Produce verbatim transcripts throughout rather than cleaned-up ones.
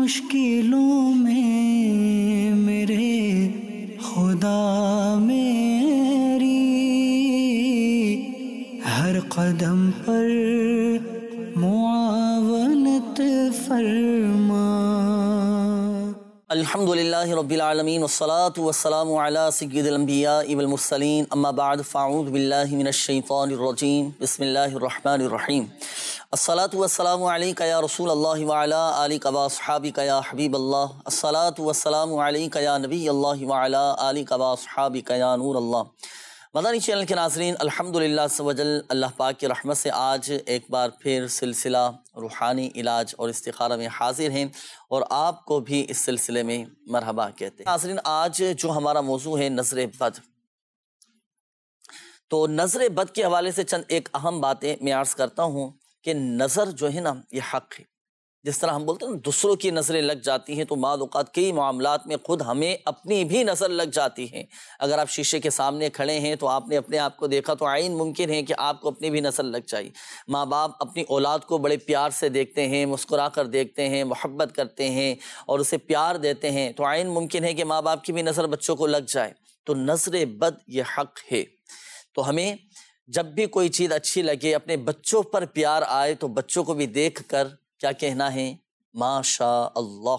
مشکلوں میں میرے خدا میری ہر قدم پر معاونت فرما۔ الحمدللہ رب العالمین والصلاة والسلام علی سید الانبیاء والمرسلین، اما بعد فاعوذ باللہ من الشیطان الرجیم، بسم اللہ الرحمن الرحیم۔ الصلاة والسلام علیک یا رسول اللہ وعلی آلک واصحابک یا حبیب اللہ، الصلاة والسلام علیک یا نبی اللہ وعلی آلک واصحابک یا نور اللہ۔ مدنی چینل کے ناظرین، الحمدللہ عز و جل اللہ پاک کی رحمت سے آج ایک بار پھر سلسلہ روحانی علاج اور استخارہ میں حاضر ہیں اور آپ کو بھی اس سلسلے میں مرحبا کہتے ہیں۔ ناظرین، آج جو ہمارا موضوع ہے نظر بد، تو نظر بد کے حوالے سے چند ایک اہم باتیں میں عرض کرتا ہوں کہ نظر جو ہے نا یہ حق ہے۔ جس طرح ہم بولتے ہیں نا دوسروں کی نظریں لگ جاتی ہیں، تو بعض اوقات کئی معاملات میں خود ہمیں اپنی بھی نظر لگ جاتی ہے۔ اگر آپ شیشے کے سامنے کھڑے ہیں تو آپ نے اپنے آپ کو دیکھا تو عین ممکن ہے کہ آپ کو اپنی بھی نظر لگ جائے۔ ماں باپ اپنی اولاد کو بڑے پیار سے دیکھتے ہیں، مسکرا کر دیکھتے ہیں، محبت کرتے ہیں اور اسے پیار دیتے ہیں، تو عین ممکن ہے کہ ماں باپ کی بھی نظر بچوں کو لگ جائے۔ تو نظر بد یہ حق ہے۔ تو ہمیں جب بھی کوئی چیز اچھی لگے، اپنے بچوں پر پیار آئے تو بچوں کو بھی دیکھ کر کیا کہنا ہے؟ ما شاء اللہ۔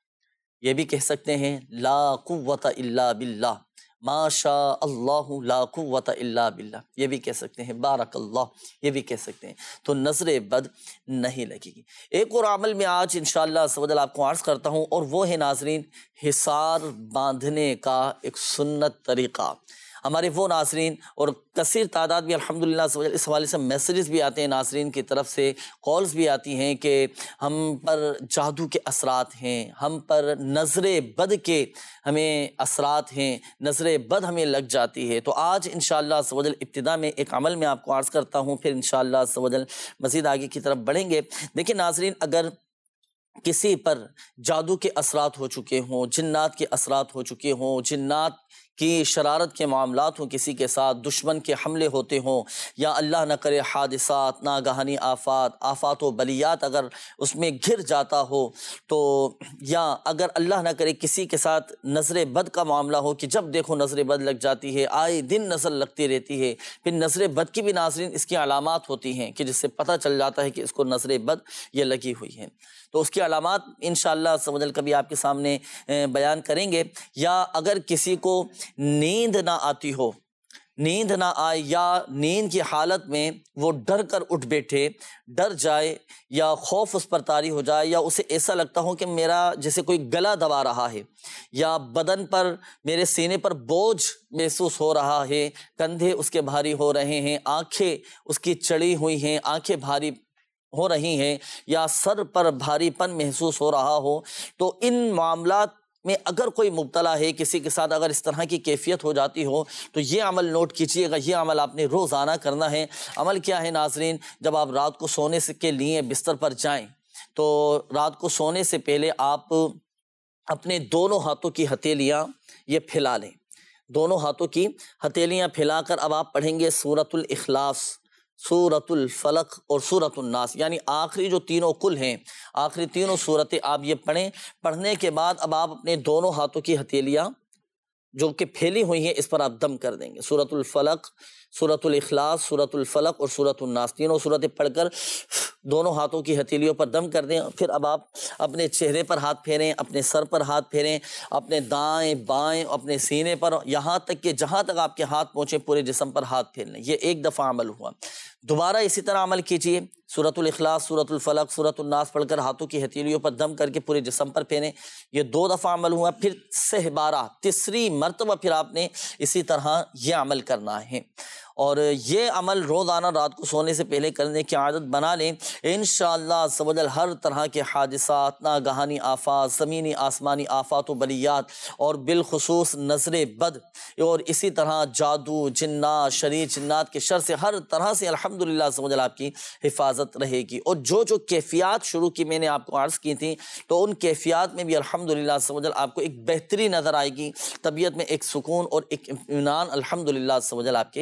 یہ بھی کہہ سکتے ہیں لا قوت الا باللہ، ما شاء اللہ لا قوت الا باللہ، یہ بھی کہہ سکتے ہیں بارک اللہ، یہ بھی کہہ سکتے ہیں۔ تو نظر بد نہیں لگے گی۔ ایک اور عمل میں آج انشاءاللہ عز و جل آپ کو عرض کرتا ہوں، اور وہ ہے ناظرین حصار باندھنے کا ایک سنت طریقہ۔ ہمارے وہ ناظرین اور کثیر تعداد بھی الحمدللہ اس حوالے سے میسیجز بھی آتے ہیں ناظرین کی طرف سے، کالز بھی آتی ہیں کہ ہم پر جادو کے اثرات ہیں، ہم پر نظر بد کے ہمیں اثرات ہیں، نظر بد ہمیں لگ جاتی ہے۔ تو آج انشاءاللہ عز و جل ابتدا میں ایک عمل میں آپ کو عرض کرتا ہوں، پھر انشاءاللہ عز و جل مزید آگے کی طرف بڑھیں گے۔ دیکھیں ناظرین، اگر کسی پر جادو کے اثرات ہو چکے ہوں، جنات کے اثرات ہو چکے ہوں، جنات کی شرارت کے معاملات ہوں، کسی کے ساتھ دشمن کے حملے ہوتے ہوں، یا اللہ نہ کرے حادثات، ناگہانی آفات آفات و بلیات اگر اس میں گر جاتا ہو، تو یا اگر اللہ نہ کرے کسی کے ساتھ نظر بد کا معاملہ ہو کہ جب دیکھو نظر بد لگ جاتی ہے، آئے دن نظر لگتی رہتی ہے، پھر نظر بد کی بھی ناظرین اس کی علامات ہوتی ہیں کہ جس سے پتہ چل جاتا ہے کہ اس کو نظر بد یہ لگی ہوئی ہے۔ تو اس کی علامات انشاءاللہ عز و جل کبھی آپ کے سامنے بیان کریں گے۔ یا اگر کسی کو نیند نہ آتی ہو، نیند نہ آئے، یا نیند کی حالت میں وہ ڈر کر اٹھ بیٹھے، ڈر جائے یا خوف اس پر طاری ہو جائے، یا اسے ایسا لگتا ہو کہ میرا جیسے کوئی گلا دبا رہا ہے، یا بدن پر میرے سینے پر بوجھ محسوس ہو رہا ہے، کندھے اس کے بھاری ہو رہے ہیں، آنکھیں اس کی چڑی ہوئی ہیں، آنکھیں بھاری ہو رہی ہیں، یا سر پر بھاری پن محسوس ہو رہا ہو، تو ان معاملات میں اگر کوئی مبتلا ہے، کسی کے ساتھ اگر اس طرح کی کیفیت ہو جاتی ہو، تو یہ عمل نوٹ کیجئے گا، یہ عمل آپ نے روزانہ کرنا ہے۔ عمل کیا ہے ناظرین؟ جب آپ رات کو سونے سے کے لیے بستر پر جائیں تو رات کو سونے سے پہلے آپ اپنے دونوں ہاتھوں کی ہتھیلیاں یہ پھیلا لیں، دونوں ہاتھوں کی ہتھیلیاں پھیلا کر اب آپ پڑھیں گے سورۃ الاخلاص، سورۃ الفلق اور سورۃ الناس، یعنی آخری جو تینوں کل ہیں، آخری تینوں صورتیں آپ یہ پڑھیں۔ پڑھنے کے بعد اب آپ اپنے دونوں ہاتھوں کی ہتھیلیاں جو کہ پھیلی ہوئی ہیں اس پر آپ دم کر دیں گے۔ سورۃ الفلق، سورۃ الاخلاص، سورۃ الفلق اور سورۃ الناس، تینوں صورتیں پڑھ کر دونوں ہاتھوں کی ہتھیلیوں پر دم کر دیں۔ پھر اب آپ اپنے چہرے پر ہاتھ پھیریں، اپنے سر پر ہاتھ پھیریں، اپنے دائیں بائیں، اپنے سینے پر، یہاں تک کہ جہاں تک آپ کے ہاتھ پہنچے پورے جسم پر ہاتھ پھیر لیں۔ یہ ایک دفعہ عمل ہوا۔ دوبارہ اسی طرح عمل کیجئے، سورۃ الاخلاص، سورۃ الفلق، سورۃ الناس پڑھ کر ہاتھوں کی ہتھیلیوں پر دم کر کے پورے جسم پر پھیریں۔ یہ دو دفعہ عمل ہوا۔ پھر سہ بارہ، تیسری مرتبہ پھر آپ نے اسی طرح یہ عمل کرنا ہے، اور یہ عمل روزانہ رات کو سونے سے پہلے کرنے کی عادت بنا لیں۔ انشاءاللہ عز و جل ہر طرح کے حادثات، ناگہانی آفات، زمینی آسمانی آفات و بلیات، اور بالخصوص نظر بد، اور اسی طرح جادو، جنات، شریر جنات کے شر سے ہر طرح سے الحمدللہ عز و جل آپ کی حفاظت رہے گی۔ اور جو جو کیفیات شروع کی میں نے آپ کو عرض کی تھیں، تو ان کیفیات میں بھی الحمدللہ عز و جل آپ کو ایک بہتری نظر آئے گی، طبیعت میں ایک سکون اور ایک اطمینان الحمدللہ عز و جل آپ کے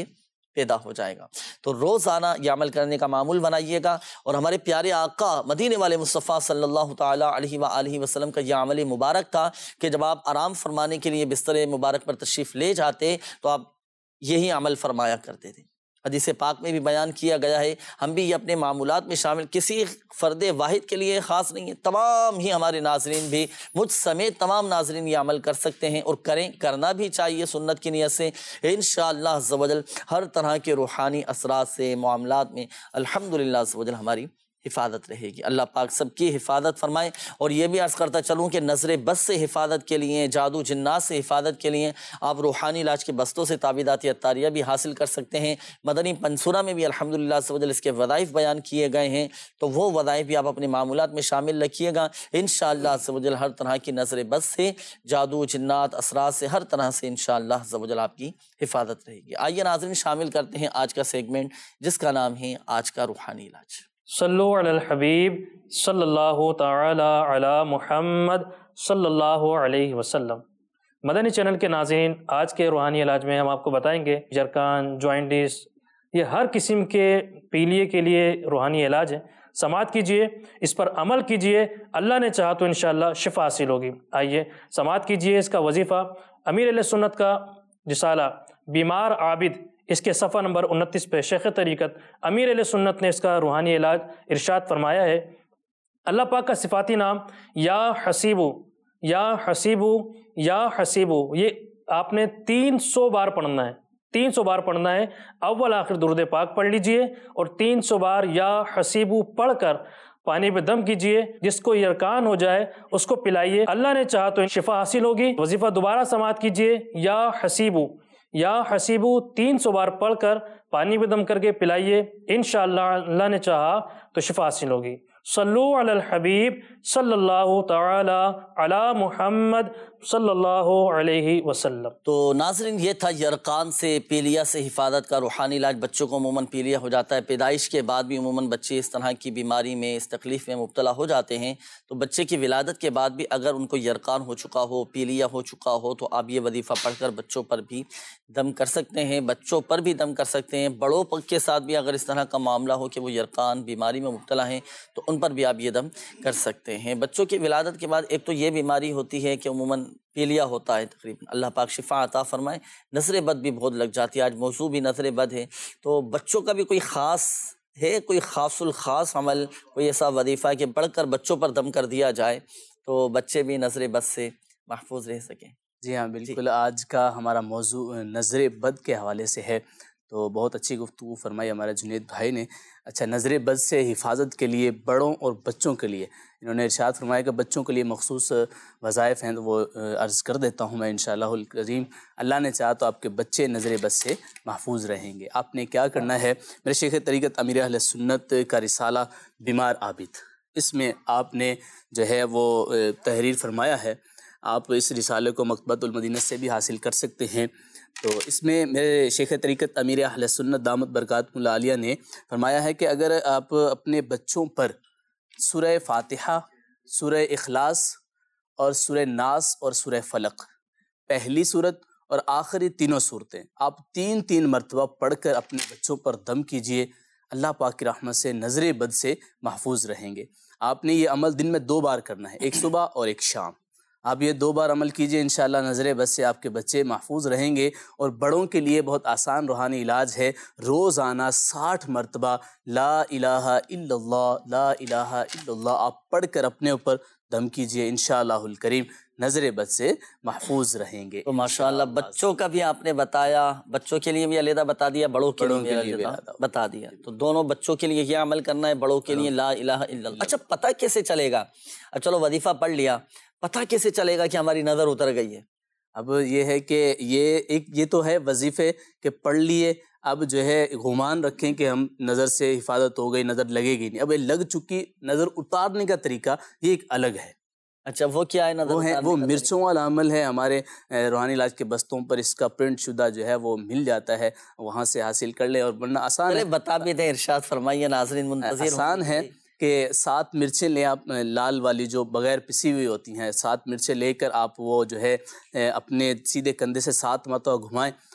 پیدا ہو جائے گا۔ تو روزانہ یہ عمل کرنے کا معمول بنائیے گا، اور ہمارے پیارے آقا مدینے والے مصطفیٰ صلی اللہ تعالیٰ علیہ وآلہ وسلم کا یہ عمل مبارک تھا کہ جب آپ آرام فرمانے کے لیے بستر مبارک پر تشریف لے جاتے تو آپ یہی عمل فرمایا کرتے تھے۔ حدیث پاک میں بھی بیان کیا گیا ہے، ہم بھی یہ اپنے معمولات میں شامل، کسی فرد واحد کے لیے خاص نہیں ہے، تمام ہی ہمارے ناظرین بھی، مجھ سمیت تمام ناظرین یہ عمل کر سکتے ہیں اور کریں، کرنا بھی چاہیے سنت کی نیت سے۔ انشاءاللہ عز و جل ہر طرح کے روحانی اثرات سے معاملات میں الحمدللہ عز و جل ہماری حفاظت رہے گی۔ اللہ پاک سب کی حفاظت فرمائے۔ اور یہ بھی عرض کرتا چلوں کہ نظر بد سے حفاظت کے لیے، جادو جنات سے حفاظت کے لیے آپ روحانی علاج کے بستوں سے تعویذات عطاریہ بھی حاصل کر سکتے ہیں۔ مدنی پنصورہ میں بھی الحمدللہ عز و جل اس کے وظائف بیان کیے گئے ہیں، تو وہ وظائف بھی آپ اپنے معمولات میں شامل رکھیے گا۔ انشاءاللہ عز و جل ہر طرح کی نظر بد سے، جادو جنات اثرات سے، ہر طرح سے انشاءاللہ عز و جل آپ کی حفاظت رہے گی۔ آئیے ناظرین شامل کرتے ہیں آج کا سیگمنٹ، جس کا نام ہے آج کا روحانی علاج۔ صلو علی الحبیب صلی اللہ تعالی علی محمد صلی اللہ علیہ وسلم۔ مدنی چینل کے ناظرین، آج کے روحانی علاج میں ہم آپ کو بتائیں گے جرکان، جوائنٹس، یہ ہر قسم کے پیلیے کے لیے روحانی علاج ہے۔ سماعت کیجئے، اس پر عمل کیجئے، اللہ نے چاہا تو انشاءاللہ شفا حاصل ہوگی۔ آئیے سماعت کیجئے۔ اس کا وظیفہ امیر اہل سنت کا رسالہ بیمار عابد، اس کے صفحہ نمبر انتیس پہ شیخ طریقت امیر اہل سنت نے اس کا روحانی علاج ارشاد فرمایا ہے۔ اللہ پاک کا صفاتی نام یا حسیبو، یا حسیبو، یا حسیبو، یہ آپ نے تین سو بار پڑھنا ہے، تین سو بار پڑھنا ہے۔ اول آخر درود پاک پڑھ لیجئے اور تین سو بار یا حسیبو پڑھ کر پانی پہ دم کیجئے۔ جس کو یرکان ہو جائے اس کو پلائیے، اللہ نے چاہا تو شفا حاصل ہوگی۔ وظیفہ دوبارہ سماعت کیجئے، یا حسیبو، یا حسیبو تین سو بار پڑھ کر پانی پہ دم کر کے پلائیے، انشاءاللہ اللہ نے چاہا تو شفا حاصل ہوگی۔ صلو علی الحبیب صلی اللہ تعالی علی محمد صلی اللہ علیہ وسلم۔ تو ناظرین یہ تھا یرقان سے، پیلیا سے حفاظت کا روحانی علاج۔ بچوں کو عموماً پیلیا ہو جاتا ہے، پیدائش کے بعد بھی عموماً بچے اس طرح کی بیماری میں، اس تکلیف میں مبتلا ہو جاتے ہیں۔ تو بچے کی ولادت کے بعد بھی اگر ان کو یرقان ہو چکا ہو، پیلیا ہو چکا ہو، تو آپ یہ وظیفہ پڑھ کر بچوں پر بھی دم کر سکتے ہیں، بچوں پر بھی دم کر سکتے ہیں۔ بڑوں کے ساتھ بھی اگر اس طرح کا معاملہ ہو کہ وہ یرقان بیماری میں مبتلا ہیں تو ان پر بھی آپ یہ دم کر سکتے ہیں۔ بچوں کی ولادت کے بعد ایک تو یہ بیماری ہوتی ہے کہ عموماً پیلیا ہوتا ہے تقریباً، اللہ پاک شفا عطا فرمائے۔ نظر بد بھی بہت لگ جاتی ہے، آج موضوع بھی نظر بد ہے۔ تو بچوں کا بھی کوئی خاص ہے، کوئی خاص الخاص عمل، کوئی ایسا وظیفہ ہے کہ پڑھ کر بچوں پر دم کر دیا جائے تو بچے بھی نظر بد سے محفوظ رہ سکیں؟ جی ہاں بالکل، آج کا ہمارا موضوع نظر بد کے حوالے سے ہے، تو بہت اچھی گفتگو فرمائی ہمارے جنید بھائی نے۔ اچھا، نظر بد سے حفاظت کے لیے بڑوں اور بچوں کے لیے انہوں نے ارشاد فرمایا کہ بچوں کے لیے مخصوص وظائف ہیں، تو وہ عرض کر دیتا ہوں میں انشاءاللہ الکریم۔ اللہ نے چاہا تو آپ کے بچے نظر بد سے محفوظ رہیں گے۔ آپ نے کیا کرنا ہے، میرے شیخ طریقت امیر اہل سنت کا رسالہ بیمار عابد، اس میں آپ نے جو ہے وہ تحریر فرمایا ہے۔ آپ اس رسالے کو مکتبۃ المدینہ سے بھی حاصل کر سکتے ہیں۔ تو اس میں میرے شیخ طریقت امیر اہل سنت دامت برکاتہم العالیہ نے فرمایا ہے کہ اگر آپ اپنے بچوں پر سورہ فاتحہ، سورہ اخلاص اور سورہ ناس اور سورہ فلق، پہلی صورت اور آخری تینوں صورتیں آپ تین تین مرتبہ پڑھ کر اپنے بچوں پر دم کیجئے، اللہ پاک کی رحمت سے نظر بد سے محفوظ رہیں گے۔ آپ نے یہ عمل دن میں دو بار کرنا ہے، ایک صبح اور ایک شام۔ آپ یہ دو بار عمل کیجئے، انشاءاللہ نظر بد سے آپ کے بچے محفوظ رہیں گے۔ اور بڑوں کے لیے بہت آسان روحانی علاج ہے، روزانہ ساٹھ مرتبہ لا الہ الا اللہ، لا الہ الا اللہ آپ پڑھ کر اپنے اوپر دم کیجئے، انشاءاللہ الکریم نظر بد سے محفوظ رہیں گے۔ تو ماشاءاللہ بچوں کا بھی آپ نے بتایا، بچوں کے لیے بھی علیحدہ بتا دیا، بڑوں کے لیے بھی علیحدہ بتا دیا۔ تو دونوں بچوں کے لیے یہ عمل کرنا ہے، بڑوں کے لیے لا الہ الا اللہ۔ اچھا، پتہ کیسے چلے گا؟ چلو وظیفہ پڑھ لیا، پتہ کیسے چلے گا کہ ہماری نظر اتر گئی ہے؟ اب یہ ہے کہ یہ ایک یہ تو ہے وظیفے کہ پڑھ لیے، اب جو ہے گمان رکھیں کہ ہم نظر سے حفاظت ہو گئی، نظر لگے گی نہیں۔ اب یہ لگ چکی، نظر اتارنے کا طریقہ یہ ایک الگ ہے۔ اچھا، وہ کیا ہے نظر؟ وہ ہے وہ مرچوں والا عمل ہے۔ ہمارے روحانی علاج کے بستوں پر اس کا پرنٹ شدہ جو ہے وہ مل جاتا ہے، وہاں سے حاصل کر لیں۔ اور ورنہ آسان ہے، بتا بھی دیں، ارشاد فرمائیے، ناظرین منتظر آسان ہے کہ سات مرچیں لیں آپ، لال والی جو بغیر پسی ہوئی ہوتی ہیں، سات مرچیں لے کر آپ وہ جو ہے اپنے سیدھے کندھے سے سات مرتبہ گھمائیں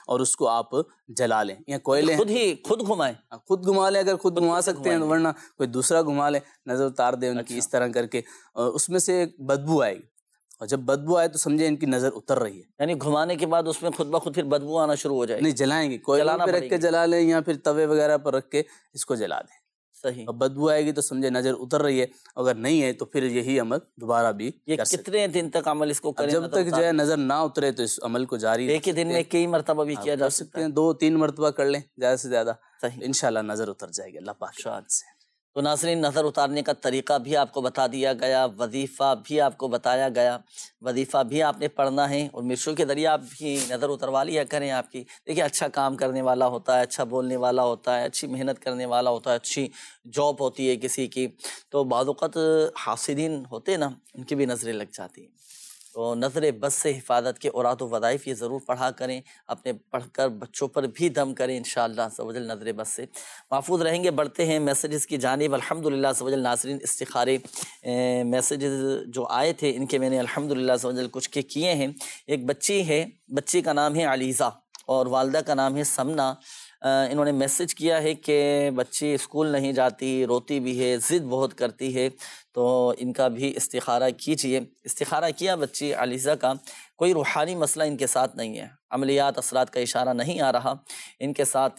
اور اس کو آپ جلا لیں یا کوئلے خود ہی خود گھمائیں، خود گھما لیں اگر خود گھما سکتے ہیں، ورنہ کوئی دوسرا گھما لیں، نظر اتار دیں ان کی اس طرح کر کے، اور اس میں سے بدبو آئے گی، اور جب بدبو آئے تو سمجھے ان کی نظر اتر رہی ہے، یعنی گھمانے کے بعد اس میں خود بخود پھر بدبو آنا شروع ہو جائے گی؟ نہیں جلائیں گے، کوئلوں پہ رکھ کے جلا لیں یا پھر توے وغیرہ پر رکھ کے اس کو جلا دیں، صحیح۔ اور بدبو آئے گی تو سمجھے نظر اتر رہی ہے، اگر نہیں ہے تو پھر یہی عمل دوبارہ بھی یہ کر سکتے کتنے دن تک عمل اس کو ہیں۔ کریں؟ جب تک جو ہے نظر نہ اترے تو اس عمل کو جاری ایک ہی دن میں کئی مرتبہ بھی کیا جا سکتا ہے؟ دو تین مرتبہ کر لیں زیادہ سے زیادہ، صحیح، انشاءاللہ نظر اتر جائے گی اللہ پاک کی مدد سے۔ تو ناظرین، نظر اتارنے کا طریقہ بھی آپ کو بتا دیا گیا، وظیفہ بھی آپ کو بتایا گیا، وظیفہ بھی آپ نے پڑھنا ہے، اور مرشوں کے ذریعے آپ بھی نظر اتروا لیا کریں آپ کی۔ دیکھیے اچھا کام کرنے والا ہوتا ہے، اچھا بولنے والا ہوتا ہے، اچھی محنت کرنے والا ہوتا ہے، اچھی جاب ہوتی ہے کسی کی، تو بعض اوقات حاسدین ہوتے ہیں نا، ان کی بھی نظریں لگ جاتی ہیں۔ تو نظر بد سے حفاظت کے اوراد و وظائف یہ ضرور پڑھا کریں، اپنے پڑھ کر بچوں پر بھی دم کریں، انشاءاللہ عز و جل نظر بد سے محفوظ رہیں گے۔ بڑھتے ہیں میسیجز کی جانب، الحمدللہ عز و جل ناظرین استخارے میسیجز جو آئے تھے ان کے میں نے الحمدللہ عز و جل کچھ کے کیے ہیں۔ ایک بچی ہے، بچی کا نام ہے علیزہ اور والدہ کا نام ہے سمنا۔ انہوں نے میسیج کیا ہے کہ بچی اسکول نہیں جاتی، روتی بھی ہے، ضد بہت کرتی ہے، تو ان کا بھی استخارہ کیجئے۔ استخارہ کیا بچی علیزہ کا، کوئی روحانی مسئلہ ان کے ساتھ نہیں ہے، عملیات اثرات کا اشارہ نہیں آ رہا، ان کے ساتھ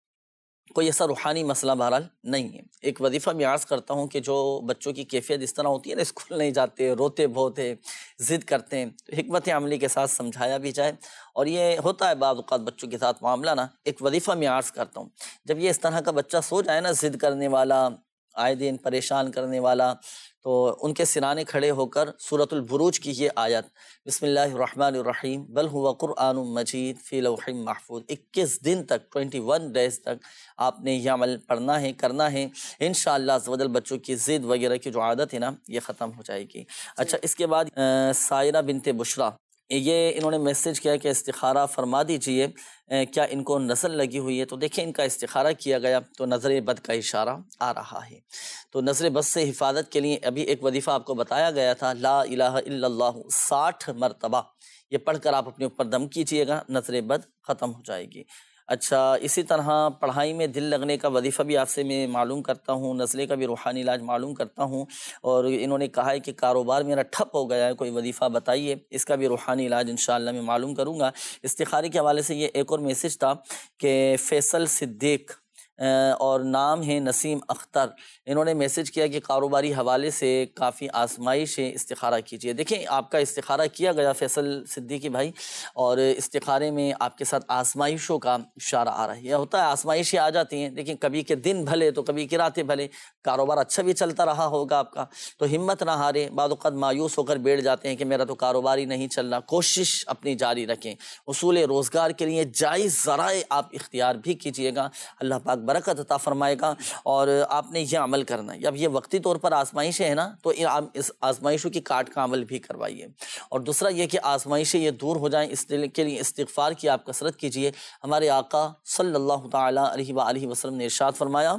کوئی ایسا روحانی مسئلہ بہرحال نہیں ہے۔ ایک وظیفہ میں عرض کرتا ہوں کہ جو بچوں کی کیفیت اس طرح ہوتی ہے نا، اسکول نہیں جاتے، روتے بہت ہے، ضد کرتے ہیں، تو حکمت عملی کے ساتھ سمجھایا بھی جائے، اور یہ ہوتا ہے بعض اوقات بچوں کے ساتھ معاملہ نا۔ ایک وظیفہ میں عرض کرتا ہوں، جب یہ اس طرح کا بچہ سو جائے نا، ضد کرنے والا، آئے دن پریشان کرنے والا، تو ان کے سرانے کھڑے ہو کر سورۃ البروج کی یہ آیت، بسم اللہ الرحمن الرحیم بل هو قرآن مجید فی لوح محفوظ، اکیس دن تک، اکیس ڈیز تک آپ نے یہ عمل پڑھنا ہے، کرنا ہے، انشاءاللہ عز و جل بچوں کی ضد وغیرہ کی جو عادت ہے نا یہ ختم ہو جائے گی۔ اچھا، اس کے بعد سائرہ بنت بشرا، یہ انہوں نے میسیج کیا کہ استخارہ فرما دیجئے، کیا ان کو نظر لگی ہوئی ہے؟ تو دیکھیں ان کا استخارہ کیا گیا تو نظر بد کا اشارہ آ رہا ہے، تو نظر بد سے حفاظت کے لیے ابھی ایک وظیفہ آپ کو بتایا گیا تھا، لا الہ الا اللہ ساٹھ مرتبہ، یہ پڑھ کر آپ اپنے اوپر دم کیجئے گا، نظر بد ختم ہو جائے گی۔ اچھا، اسی طرح پڑھائی میں دل لگنے کا وظیفہ بھی آپ سے میں معلوم کرتا ہوں، نزلے کا بھی روحانی علاج معلوم کرتا ہوں، اور انہوں نے کہا ہے کہ کاروبار میرا ٹھپ ہو گیا ہے، کوئی وظیفہ بتائیے، اس کا بھی روحانی علاج انشاءاللہ میں معلوم کروں گا۔ استخارے کے حوالے سے یہ ایک اور میسیج تھا کہ فیصل صدیق اور نام ہے نسیم اختر، انہوں نے میسیج کیا کہ کاروباری حوالے سے کافی آزمائش ہے، استخارہ کیجئے۔ دیکھیں آپ کا استخارہ کیا گیا فیصل صدیقی بھائی، اور استخارے میں آپ کے ساتھ آزمائشوں کا اشارہ آ رہا ہے، یہ ہوتا ہے آزمائشیں آ جاتی ہیں، لیکن کبھی کے دن بھلے تو کبھی کی راتیں بھلے، کاروبار اچھا بھی چلتا رہا ہوگا آپ کا، تو ہمت نہ ہارے، بعض اوقات مایوس ہو کر بیٹھ جاتے ہیں کہ میرا تو کاروبار ہی نہیں چل رہا، کوشش اپنی جاری رکھیں، حصول روزگار کے لیے جائز ذرائع آپ اختیار بھی کیجئے گا، اللہ پاک برکت عطا فرمائے گا، اور آپ نے یہ عمل کرنا ہے۔ اب یہ وقتی طور پر آزمائشیں ہیں نا، تو اس آزمائشوں کی کاٹ کا عمل بھی کروائیے، اور دوسرا یہ کہ آزمائشیں یہ دور ہو جائیں، اس کے لیے استغفار کی آپ کثرت کیجئے۔ ہمارے آقا صلی اللہ تعالیٰ علیہ وآلہ وسلم نے ارشاد فرمایا،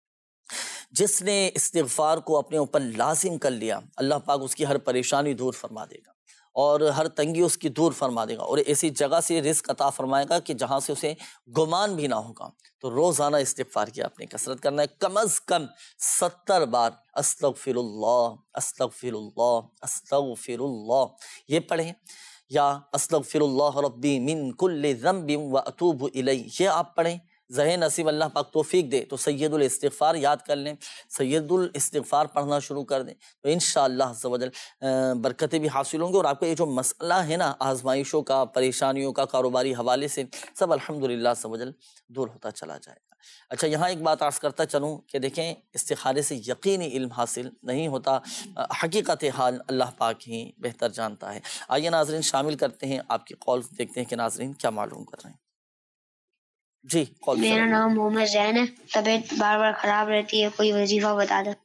جس نے استغفار کو اپنے اوپر لازم کر لیا، اللہ پاک اس کی ہر پریشانی دور فرما دے گا، اور ہر تنگی اس کی دور فرما دے گا، اور ایسی جگہ سے رزق عطا فرمائے گا کہ جہاں سے اسے گمان بھی نہ ہوگا۔ تو روزانہ استغفار کی آپ نے کثرت کرنا ہے، کم از کم ستر بار استغفر اللہ استغفر اللہ استغفر اللہ یہ پڑھیں، یا استغفر اللہ ربی من کل ذنب واتوب الیہ یہ آپ پڑھیں۔ ذہن نصیب اللہ پاک توفیق دے تو سید الاستغفار یاد کر لیں، سید الاستغفار پڑھنا شروع کر دیں، تو انشاءاللہ عز و جل برکتیں بھی حاصل ہوں گی، اور آپ کا یہ جو مسئلہ ہے نا آزمائشوں کا، پریشانیوں کا، کاروباری حوالے سے، سب الحمدللہ عز و جل دور ہوتا چلا جائے گا۔ اچھا، یہاں ایک بات عرض کرتا چلوں کہ دیکھیں استخارے سے یقینی علم حاصل نہیں ہوتا، حقیقت حال اللہ پاک ہی بہتر جانتا ہے۔ آئیے ناظرین شامل کرتے ہیں آپ کی کالز، دیکھتے ہیں کہ ناظرین کیا معلوم کر رہے ہیں۔ جی، میرا نام محمد زین ہے، طبیعت بار بار خراب رہتی ہے، کوئی وظیفہ بتا دیں۔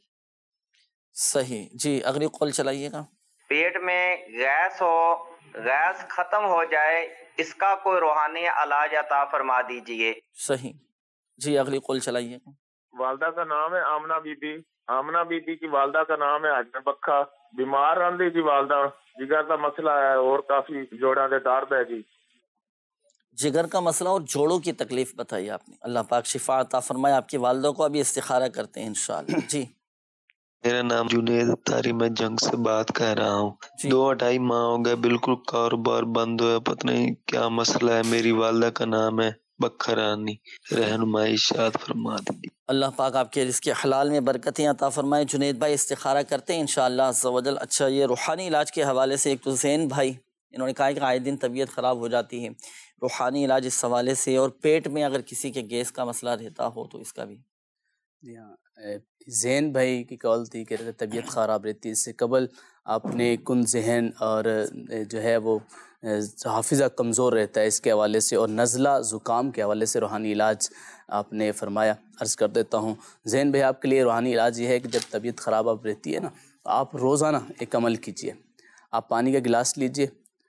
صحیح، جی اگلی کال چلائیے گا۔ پیٹ میں گیس ہو، گیس ختم ہو جائے، اس کا کوئی روحانی علاج عطا فرما دیجئے۔ صحیح، جی اگلی کال چلائیے گا۔ والدہ کا نام ہے آمنہ بی بی، آمنہ بی بی کی والدہ کا نام ہے حجر بکھا، بیمار رہندی جی والدہ، جگر کا مسئلہ ہے اور کافی جوڑاں دے درد ہے جی۔ جگر کا مسئلہ اور جوڑوں کی تکلیف بتائی آپ نے، اللہ پاک شفا عطا فرمائے. آپ کی والدہ کو ابھی استخارہ کرتے ہیں انشاءاللہ. جی میرا نام جنید اتاری، میں جنگ سے بات کر رہا ہوں. جی. دو اڑائی ماہ ہو گئے، بالکل کاروبار بند ہوا، پتہ نہیں کیا مسئلہ ہے. میری والدہ کا نام ہے بکھر رانی، رہنمائی ارشاد فرما دیجیے. اللہ پاک آپ کے رزق حلال میں برکتیں عطا فرمائے. جنید بھائی استخارہ کرتے ہیں انشاءاللہ عز و جل. اچھا، یہ روحانی علاج کے حوالے سے ایک تو زین بھائی انہوں نے کہا کہ آئے دن طبیعت خراب ہو جاتی ہے، روحانی علاج اس حوالے سے، اور پیٹ میں اگر کسی کے گیس کا مسئلہ رہتا ہو تو اس کا بھی. جی ہاں، زین بھائی کی کال تھی کہ طبیعت خراب رہتی ہے. اس سے قبل آپ نے کن ذہن اور جو ہے وہ حافظہ کمزور رہتا ہے اس کے حوالے سے، اور نزلہ زکام کے حوالے سے روحانی علاج آپ نے فرمایا. عرض کر دیتا ہوں زین بھائی، آپ کے لیے روحانی علاج یہ ہے کہ جب طبیعت خراب آپ رہتی ہے نا، تو آپ روزانہ ایک عمل کیجئے. آپ پانی کا گلاس لیجئے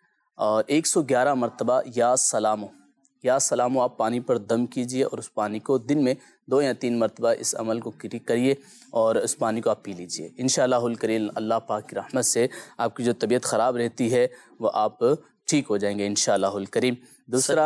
اور ایک سو گیارہ مرتبہ یا سلامو یا سلامو آپ پانی پر دم کیجئے، اور اس پانی کو دن میں دو یا تین مرتبہ اس عمل کو کریے اور اس پانی کو آپ پی لیجئے. انشاءاللہ الکریم اللہ پاک کی رحمت سے آپ کی جو طبیعت خراب رہتی ہے وہ آپ ٹھیک ہو جائیں گے انشاءاللہ الکریم. دوسرا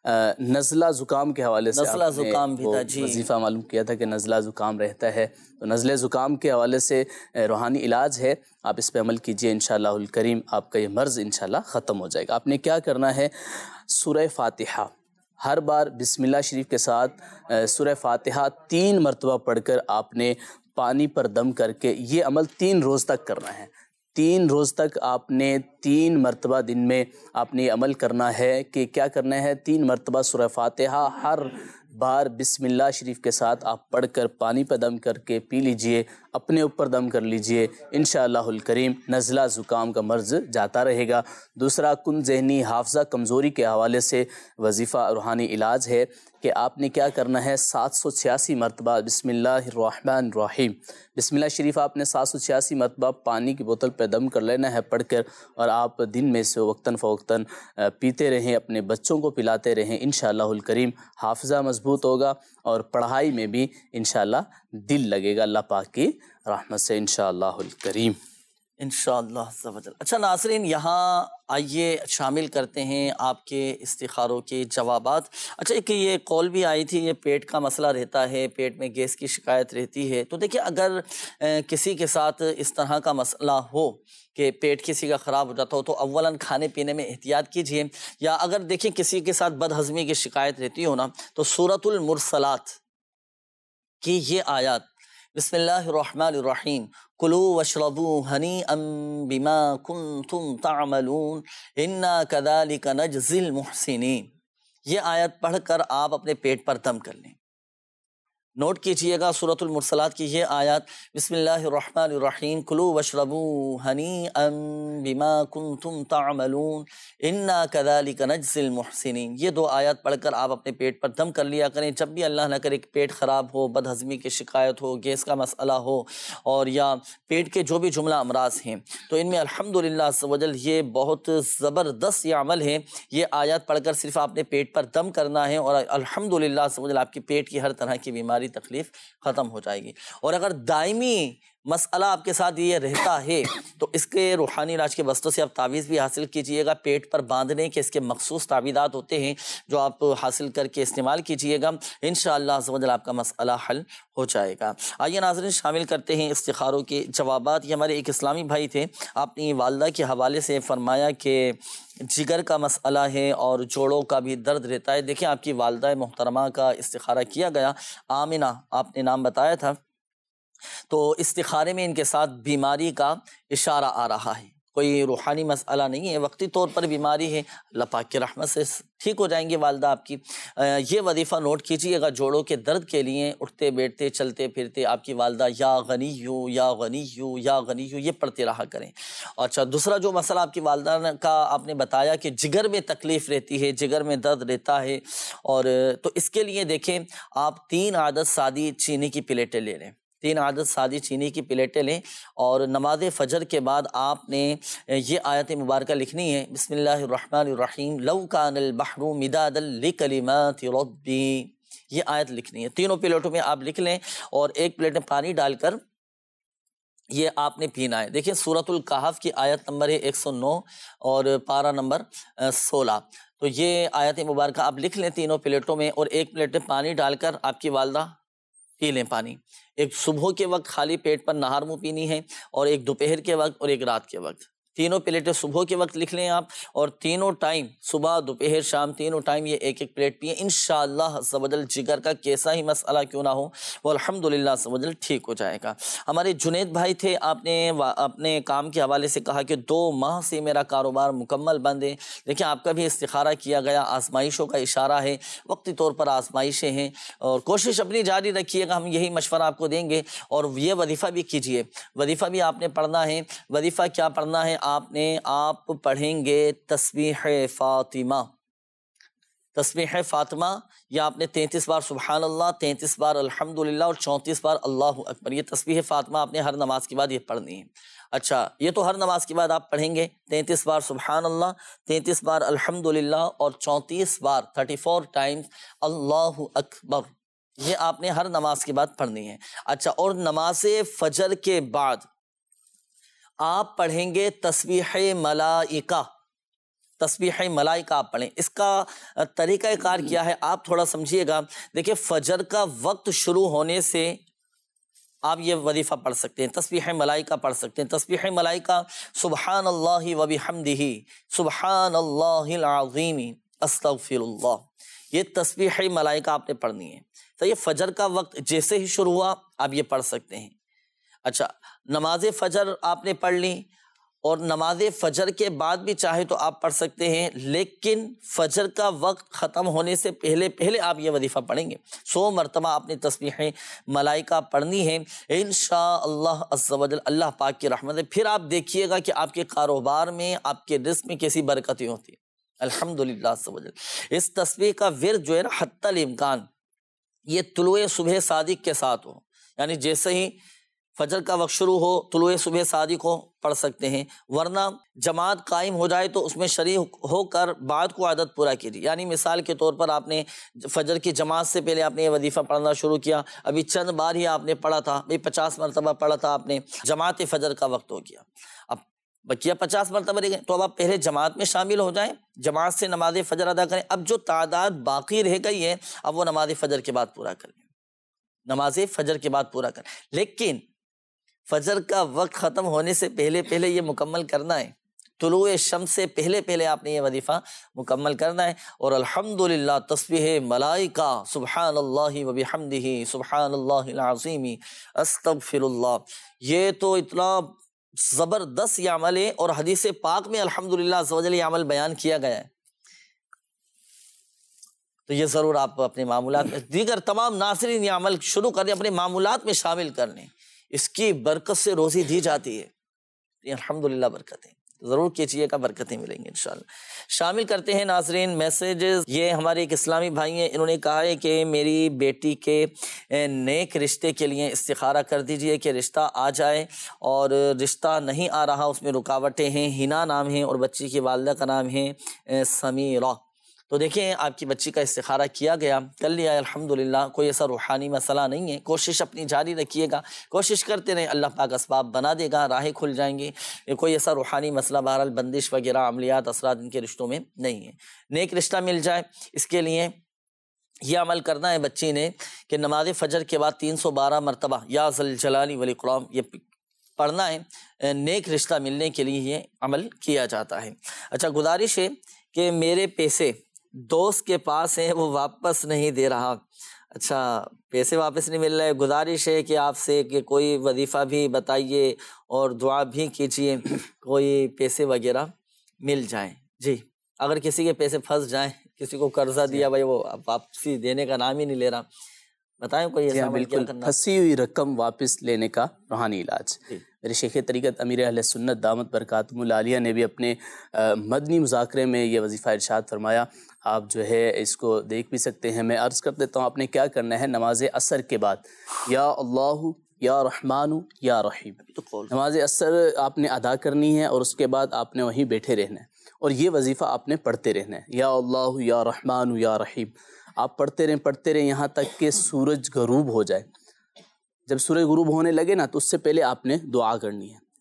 نزلہ زکام کے حوالے سے نزلہ آپ نے زکام بھی تھا. جی وظیفہ معلوم کیا تھا کہ نزلہ زکام رہتا ہے، تو نزلہ زکام کے حوالے سے روحانی علاج ہے، آپ اس پہ عمل کیجئے انشاءاللہ الکریم، آپ کا یہ مرض انشاءاللہ ختم ہو جائے گا. آپ نے کیا کرنا ہے، سورہ فاتحہ ہر بار بسم اللہ شریف کے ساتھ سورہ فاتحہ تین مرتبہ پڑھ کر آپ نے پانی پر دم کر کے یہ عمل تین روز تک کرنا ہے. تین روز تک آپ نے تین مرتبہ دن میں آپ نے یہ عمل کرنا ہے کہ کیا کرنا ہے، تین مرتبہ سورہ فاتحہ ہر بار بسم اللہ شریف کے ساتھ آپ پڑھ کر پانی پہ دم کر کے پی لیجئے، اپنے اوپر دم کر لیجئے. انشاءاللہ الکریم نزلہ زکام کا مرض جاتا رہے گا. دوسرا کن ذہنی حافظہ کمزوری کے حوالے سے وظیفہ روحانی علاج ہے کہ آپ نے کیا کرنا ہے، سات سو چھیاسی مرتبہ بسم اللہ الرحمن الرحیم، بسم اللہ شریف آپ نے سات سو چھیاسی مرتبہ پانی کی بوتل پہ دم کر لینا ہے پڑھ کر، اور آپ دن میں سے وقتاً فوقتاً پیتے رہیں، اپنے بچوں کو پلاتے رہیں. انشاءاللہ الکریم حافظہ مضبوط ہوگا اور پڑھائی میں بھی انشاءاللہ دل لگے گا اللہ پاک کی رحمت سے انشاءاللہ الکریم. انشاءاللہ عز و جل. اچھا ناظرین، یہاں آئیے شامل کرتے ہیں آپ کے استخاروں کے جوابات. اچھا ایک یہ کال بھی آئی تھی، یہ پیٹ کا مسئلہ رہتا ہے، پیٹ میں گیس کی شکایت رہتی ہے. تو دیکھیں اگر کسی کے ساتھ اس طرح کا مسئلہ ہو کہ پیٹ کسی کا خراب ہو جاتا ہو تو اولاً کھانے پینے میں احتیاط کیجئے، یا اگر دیکھیں کسی کے ساتھ بد ہضمی کی شکایت رہتی ہو نا، تو سورۃ المرسلات کی یہ آیات بسم اللہ الرحمن الرحیم کلوا واشربوا ہنیئا بما کنتم تعملون انا کذالک نجزی المحسنین، یہ آیت پڑھ کر آپ اپنے پیٹ پر دم کر لیں. نوٹ کیجئے گا سورۃ المرسلات کی یہ آیات بسم اللہ الرحمن الرحیم کلوا واشربوا ہنیئا بما کنتم تعملون انا کذالک نجزی المحسنین، یہ دو آیات پڑھ کر آپ اپنے پیٹ پر دم کر لیا کریں. جب بھی اللہ نہ کرے پیٹ خراب ہو، بد ہضمی کی شکایت ہو، گیس کا مسئلہ ہو، اور یا پیٹ کے جو بھی جملہ امراض ہیں، تو ان میں الحمدللہ عز و جل یہ بہت زبردست یہ عمل ہے. یہ آیات پڑھ کر صرف آپ نے پیٹ پر دم کرنا ہے اور الحمدللہ عز و جل آپ کی پیٹ کی ہر طرح کی بیماری تکلیف ختم ہو جائے گی. اور اگر دائمی مسئلہ آپ کے ساتھ یہ رہتا ہے تو اس کے روحانی علاج کے واسطوں سے آپ تعویذ بھی حاصل کیجئے گا پیٹ پر باندھنے کے. اس کے مخصوص تعویذات ہوتے ہیں جو آپ حاصل کر کے استعمال کیجئے گا، انشاءاللہ عز و جل آپ کا مسئلہ حل ہو جائے گا. آئیے ناظرین شامل کرتے ہیں استخاروں کے جوابات. یہ ہمارے ایک اسلامی بھائی تھے، آپ نے والدہ کے حوالے سے فرمایا کہ جگر کا مسئلہ ہے اور جوڑوں کا بھی درد رہتا ہے. دیکھیں آپ کی والدہ محترمہ کا استخارہ کیا گیا، آمنہ آپ نے نام بتایا تھا، تو استخارے میں ان کے ساتھ بیماری کا اشارہ آ رہا ہے. کوئی روحانی مسئلہ نہیں ہے، وقتی طور پر بیماری ہے، اللہ پاک کی رحمت سے ٹھیک ہو جائیں گے والدہ آپ کی. یہ وظیفہ نوٹ کیجئے گا جوڑوں کے درد کے لیے، اٹھتے بیٹھتے چلتے پھرتے آپ کی والدہ یا غنیو یا غنیو یا غنیو یہ پڑھتے رہا کریں. اچھا دوسرا جو مسئلہ آپ کی والدہ کا آپ نے بتایا کہ جگر میں تکلیف رہتی ہے، جگر میں درد رہتا ہے، اور تو اس کے لیے دیکھیں آپ تین عادت سادی چینی کی پلیٹیں لے لیں، تین عادت سادی چینی کی پلیٹیں لیں، اور نماز فجر کے بعد آپ نے یہ آیت مبارکہ لکھنی ہے بسم اللہ الرحمن الرحیم لو کان البحر مدادا لکلمات ربی، یہ آیت لکھنی ہے. تینوں پلیٹوں میں آپ لکھ لیں اور ایک پلیٹ میں پانی ڈال کر یہ آپ نے پینا ہے. دیکھیں سورۃ الکہف کی آیت نمبر ہے ایک سو نو اور پارہ نمبر سولہ. تو یہ آیت مبارکہ آپ لکھ لیں تینوں پلیٹوں میں، اور ایک پلیٹ میں پانی ڈال کر آپ کی والدہ پی لیں پانی. ایک صبح کے وقت خالی پیٹ پر نہار منہ پینی ہے، اور ایک دوپہر کے وقت اور ایک رات کے وقت. تینوں پلیٹیں صبح کے وقت لکھ لیں آپ، اور تینوں ٹائم صبح دوپہر شام تینوں ٹائم یہ ایک ایک پلیٹ پئیں. انشاءاللہ عز و جل جگر کا کیسا ہی مسئلہ کیوں نہ ہو وہ الحمدللہ عز و جل ٹھیک ہو جائے گا. ہمارے جنید بھائی تھے، آپ نے اپنے کام کے حوالے سے کہا کہ دو ماہ سے میرا کاروبار مکمل بند ہے. دیکھیں آپ کا بھی استخارہ کیا گیا، آزمائشوں کا اشارہ ہے، وقتی طور پر آزمائشیں ہیں، اور کوشش اپنی جاری رکھیے گا، ہم یہی مشورہ آپ کو دیں گے. اور یہ وظیفہ بھی کیجئے، وظیفہ بھی آپ نے پڑھنا ہے. وظیفہ کیا پڑھنا ہے آپ نے؟ آپ پڑھیں گے تسبیح فاطمہ. تسبیح فاطمہ یا آپ نے تینتیس بار سبحان اللہ، تینتیس بار الحمدللہ اور چونتیس بار اللہ اکبر. یہ تسبیح فاطمہ آپ نے ہر نماز کے بعد یہ پڑھنی ہے. اچھا، یہ تو ہر نماز کے بعد آپ پڑھیں گے. تینتیس بار سبحان اللہ، تینتیس بار الحمدللہ اور چونتیس بار تھرٹی فور ٹائمز اللہ اکبر. یہ آپ نے ہر نماز کے بعد پڑھنی ہے. اچھا، اور نماز فجر کے بعد آپ پڑھیں گے تسبیح ملائکہ. تسبیح ملائکہ آپ پڑھیں. اس کا طریقہ کار کیا ہے آپ تھوڑا سمجھیے گا. دیکھیں فجر کا وقت شروع ہونے سے آپ یہ وظیفہ پڑھ سکتے ہیں، تسبیح ملائکہ پڑھ سکتے ہیں. تسبیح ملائکہ سبحان اللہ و بحمدہ، سبحان اللہ العظیم، استغفر اللہ. یہ تسبیح ملائکہ آپ نے پڑھنی ہے. تو یہ فجر کا وقت جیسے ہی شروع ہوا آپ یہ پڑھ سکتے ہیں. اچھا، نماز فجر آپ نے پڑھ لی، اور نماز فجر کے بعد بھی چاہے تو آپ پڑھ سکتے ہیں، لیکن فجر کا وقت ختم ہونے سے پہلے پہلے آپ یہ وظیفہ پڑھیں گے. سو مرتبہ آپ نے تسبیح ملائکہ پڑھنی ہے انشاءاللہ عز و جل. اللہ پاک کی رحمت ہے. پھر آپ دیکھیے گا کہ آپ کے کاروبار میں، آپ کے رزق میں کیسی برکتیں ہوتی ہیں الحمدللہ عز و جل. اس تسبیح کا ورد جو ہے نا حتی الامکان یہ طلوع صبح صادق کے ساتھ ہو، یعنی جیسے ہی فجر کا وقت شروع ہو طلوع صبح صادق ہو پڑھ سکتے ہیں، ورنہ جماعت قائم ہو جائے تو اس میں شریک ہو کر بعد کو عادت پورا کیجیے. یعنی مثال کے طور پر آپ نے فجر کی جماعت سے پہلے آپ نے یہ وظیفہ پڑھنا شروع کیا، ابھی چند بار ہی آپ نے پڑھا تھا، بھئی پچاس مرتبہ پڑھا تھا آپ نے، جماعت فجر کا وقت ہو گیا، اب بقیہ پچاس مرتبہ رہ گئے، تو اب آپ پہلے جماعت میں شامل ہو جائیں، جماعت سے نماز فجر ادا کریں. اب جو تعداد باقی رہ گئی ہے اب وہ نماز فجر کے بعد پورا کریں، نماز فجر کے بعد پورا کریں. لیکن فجر کا وقت ختم ہونے سے پہلے پہلے یہ مکمل کرنا ہے. طلوع شمس سے پہلے پہلے آپ نے یہ وظیفہ مکمل کرنا ہے. اور الحمدللہ تسبیح ملائکہ سبحان اللہ و بحمدہ سبحان اللہ العظیم استغفر اللہ، یہ تو اتنا زبردست یہ عمل ہے، اور حدیث پاک میں الحمدللہ عز و جل یہ عمل بیان کیا گیا ہے. تو یہ ضرور آپ اپنے معمولات میں، دیگر تمام ناظرین یہ عمل شروع کر دیں، اپنے معمولات میں شامل کر لیں. اس کی برکت سے روزی دی جاتی ہے. یہ الحمدللہ برکتیں ضرور کیجیے گا، برکتیں ملیں گی انشاءاللہ. شامل کرتے ہیں ناظرین میسیجز. یہ ہمارے ایک اسلامی بھائی ہیں، انہوں نے کہا ہے کہ میری بیٹی کے نیک رشتے کے لیے استخارہ کر دیجئے کہ رشتہ آ جائے، اور رشتہ نہیں آ رہا، اس میں رکاوٹیں ہیں. ہنا نام ہے اور بچی کی والدہ کا نام ہے سمیرہ. تو دیکھیں آپ کی بچی کا استخارہ کیا گیا، کر لیا ہے الحمدللہ. کوئی ایسا روحانی مسئلہ نہیں ہے، کوشش اپنی جاری رکھیے گا، کوشش کرتے رہیں، اللہ پاک اسباب بنا دے گا، راہیں کھل جائیں گی. کوئی ایسا روحانی مسئلہ بہرحال بندش وغیرہ عملیات اثرات ان کے رشتوں میں نہیں ہے. نیک رشتہ مل جائے اس کے لیے یہ عمل کرنا ہے بچی نے کہ نماز فجر کے بعد تین سو بارہ مرتبہ یا ذل جلال والاکرام یہ پڑھنا ہے. نیک رشتہ ملنے کے لیے یہ عمل کیا جاتا ہے. اچھا، گزارش ہے کہ میرے پیسے دوست کے پاس ہیں، وہ واپس نہیں دے رہا. اچھا، پیسے واپس نہیں مل رہے، گزارش ہے کہ آپ سے کہ کوئی وظیفہ بھی بتائیے اور دعا بھی کیجیے کوئی پیسے وغیرہ مل جائیں. جی، اگر کسی کے پیسے پھنس جائیں، کسی کو قرضہ دیا بھائی وہ واپسی دینے کا نام ہی نہیں لے رہا، بتائیں کوئی ایسا عمل کیا کرنا؟ پھنسی ہوئی رقم واپس لینے کا روحانی علاج. میرے شیخ طریقت امیر اہل سنت دامت برکاتہم العالیہ نے بھی اپنے مدنی مذاکرے میں یہ وظیفہ ارشاد فرمایا. آپ جو ہے اس کو دیکھ بھی سکتے ہیں. میں عرض کر دیتا ہوں آپ نے کیا کرنا ہے. نماز عصر کے بعد یا اللہ یا رحمان یا رحیم نماز عصر آپ نے ادا کرنی ہے، اور اس کے بعد آپ نے وہیں بیٹھے رہنا ہے، اور یہ وظیفہ آپ نے پڑھتے رہنا ہے. یا اللہ یا رحمان یا رحیم آپ پڑھتے رہیں پڑھتے رہیں یہاں تک کہ سورج غروب ہو جائے. جب سورج غروب ہونے لگے نا تو اس سے پہلے آپ نے دعا کرنی ہے.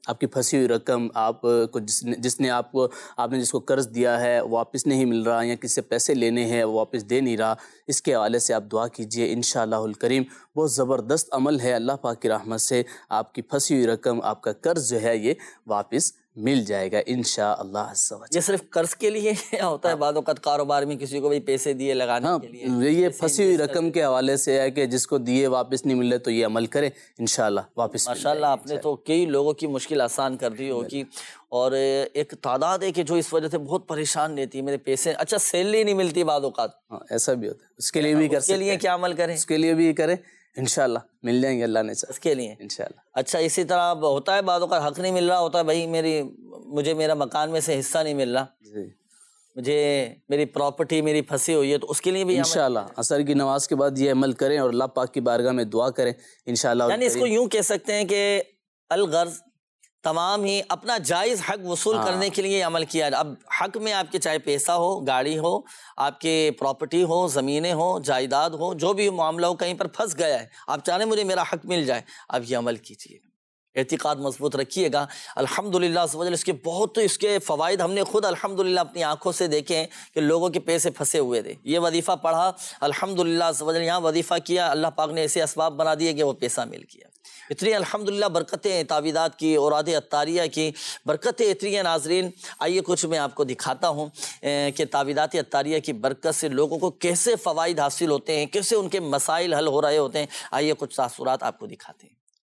آپ کی پھنسی ہوئی رقم، آپ کو جس نے جس نے آپ کو آپ نے جس کو قرض دیا ہے واپس نہیں مل رہا، یا کسی سے پیسے لینے ہیں وہ واپس دے نہیں رہا، اس کے حوالے سے آپ دعا کیجئے، انشاءاللہ الکریم بہت زبردست عمل ہے، اللہ پاک کی رحمت سے آپ کی پھنسی ہوئی رقم، آپ کا قرض جو ہے یہ واپس مل جائے گا انشاءاللہ عز و جل۔ یہ صرف قرض کے لیے ہوتا ہے؟ بعض اوقات کاروبار میں کسی کو بھی پیسے دیے لگانے ہاں کے لیے، یہ پھنسی ہوئی رقم کے حوالے سے ہے کہ جس کو دیے واپس نہیں مل رہے تو یہ عمل کریں انشاءاللہ واپس مل جائے ماشاءاللہ گا آپ نے تو کئی لوگوں کی مشکل آسان کر دی ہوگی، اور ایک تعداد ہے کہ جو اس وجہ سے بہت پریشان رہتی ہے، میرے پیسے اچھا سیلری نہیں ملتی بعض اوقات، ہاں ایسا بھی ہوتا ہے، اس کے لیے بھی کر اس کے سکتے لیے ہیں، کیا عمل کریں؟ اس کے لیے بھی کریں انشاءاللہ مل جائیں گے اللہ نے چاہا اس کے لیے انشاءاللہ۔ اچھا اسی طرح اب ہوتا ہے بعض اوقات حق نہیں مل رہا ہوتا ہے، بھائی میری مجھے میرا مکان میں سے حصہ نہیں مل رہا، جی مجھے میری پراپرٹی میری پھنسی ہوئی ہے، تو اس کے لیے بھی عمل- انشاءاللہ عصر کی نماز کے بعد یہ عمل کریں اور اللہ پاک کی بارگاہ میں دعا کریں انشاءاللہ یعنی اس کو الکریم۔ یوں کہہ سکتے ہیں کہ الغرض تمام ہی اپنا جائز حق وصول ہاں۔ کرنے کے لیے عمل کیا جائے۔ اب حق میں آپ کے چاہے پیسہ ہو، گاڑی ہو، آپ کے پراپرٹی ہو، زمینیں ہو، جائیداد ہو، جو بھی معاملہ ہو، کہیں پر پھنس گیا ہے، آپ چاہیں مجھے میرا حق مل جائے، اب یہ عمل کیجیے، اعتقاد مضبوط رکھیے گا۔ الحمدللہ عز و جل اس کے بہت اس کے فوائد ہم نے خود الحمدللہ اپنی آنکھوں سے دیکھے ہیں کہ لوگوں کے پیسے پھنسے ہوئے تھے، یہ وظیفہ پڑھا الحمدللہ عز و جل، یہاں وظیفہ کیا، اللہ پاک نے ایسے اسباب بنا دیے کہ وہ پیسہ مل گیا۔ اتنی الحمدللہ برکتیں تعویذات کی، اوراد اطاریہ کی برکتیں اتنی ہیں ناظرین۔ آئیے کچھ میں آپ کو دکھاتا ہوں کہ تعویذات اطاریہ کی برکت سے لوگوں کو کیسے فوائد حاصل ہوتے ہیں، کیسے ان کے مسائل حل ہو رہے ہوتے ہیں۔ آئیے کچھ تاثرات آپ کو دکھاتے ہیں۔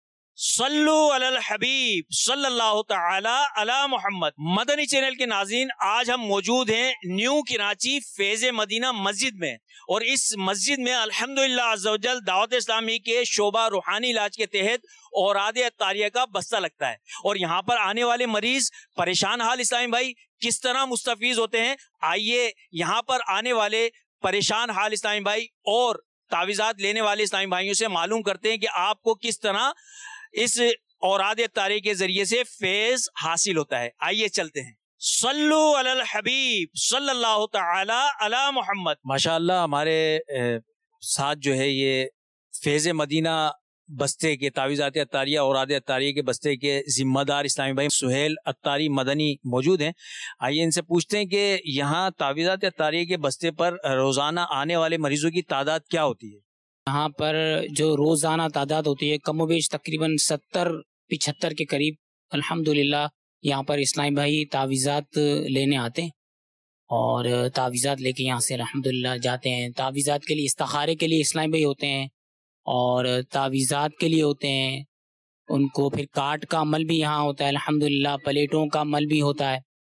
صلو علی الحبیب صلی اللہ تعالی علی محمد۔ مدنی چینل کے ناظرین، آج ہم موجود ہیں نیو کراچی فیض مدینہ مسجد میں، اور اس مسجد میں الحمدللہ عز و جل دعوت اسلامی کے شعبہ روحانی علاج کے تحت اوراد اطاریہ کا بستہ لگتا ہے، اور یہاں پر آنے والے مریض پریشان حال اسلامی بھائی کس طرح مستفیض ہوتے ہیں، آئیے یہاں پر آنے والے پریشان حال اسلامی بھائی اور تعویذات لینے والے اسلامی بھائیوں سے معلوم کرتے ہیں کہ آپ کو کس طرح اس اوراد اطاریہ کے ذریعے سے فیض حاصل ہوتا ہے۔ آئیے چلتے ہیں۔ صلو علی الحبیب صلی اللہ تعالی علی محمد۔ ماشاءاللہ ہمارے ساتھ جو ہے یہ فیض مدینہ بستے کے تعویذات اطاریہ اوراد اطاریہ کے بستے کے ذمہ دار اسلامی بھائی سہیل اطاری مدنی موجود ہیں۔ آئیے ان سے پوچھتے ہیں کہ یہاں تعویذات اطاریہ کے بستے پر روزانہ آنے والے مریضوں کی تعداد کیا ہوتی ہے؟ یہاں پر جو روزانہ تعداد ہوتی ہے کم و بیش تقریباً ستر پچہتر کے قریب الحمدللہ یہاں پر اسلامی بھائی تعویذات لینے آتے ہیں، اور تعویذات لے کے یہاں سے الحمدللہ جاتے ہیں۔ تعویذات کے لیے استخارے کے لیے اسلامی بھائی ہوتے ہیں، اور تعویذات کے لیے ہوتے ہیں، ان کو پھر کاٹ کا عمل بھی یہاں ہوتا ہے الحمدللہ، پلیٹوں کا عمل بھی ہوتا ہے،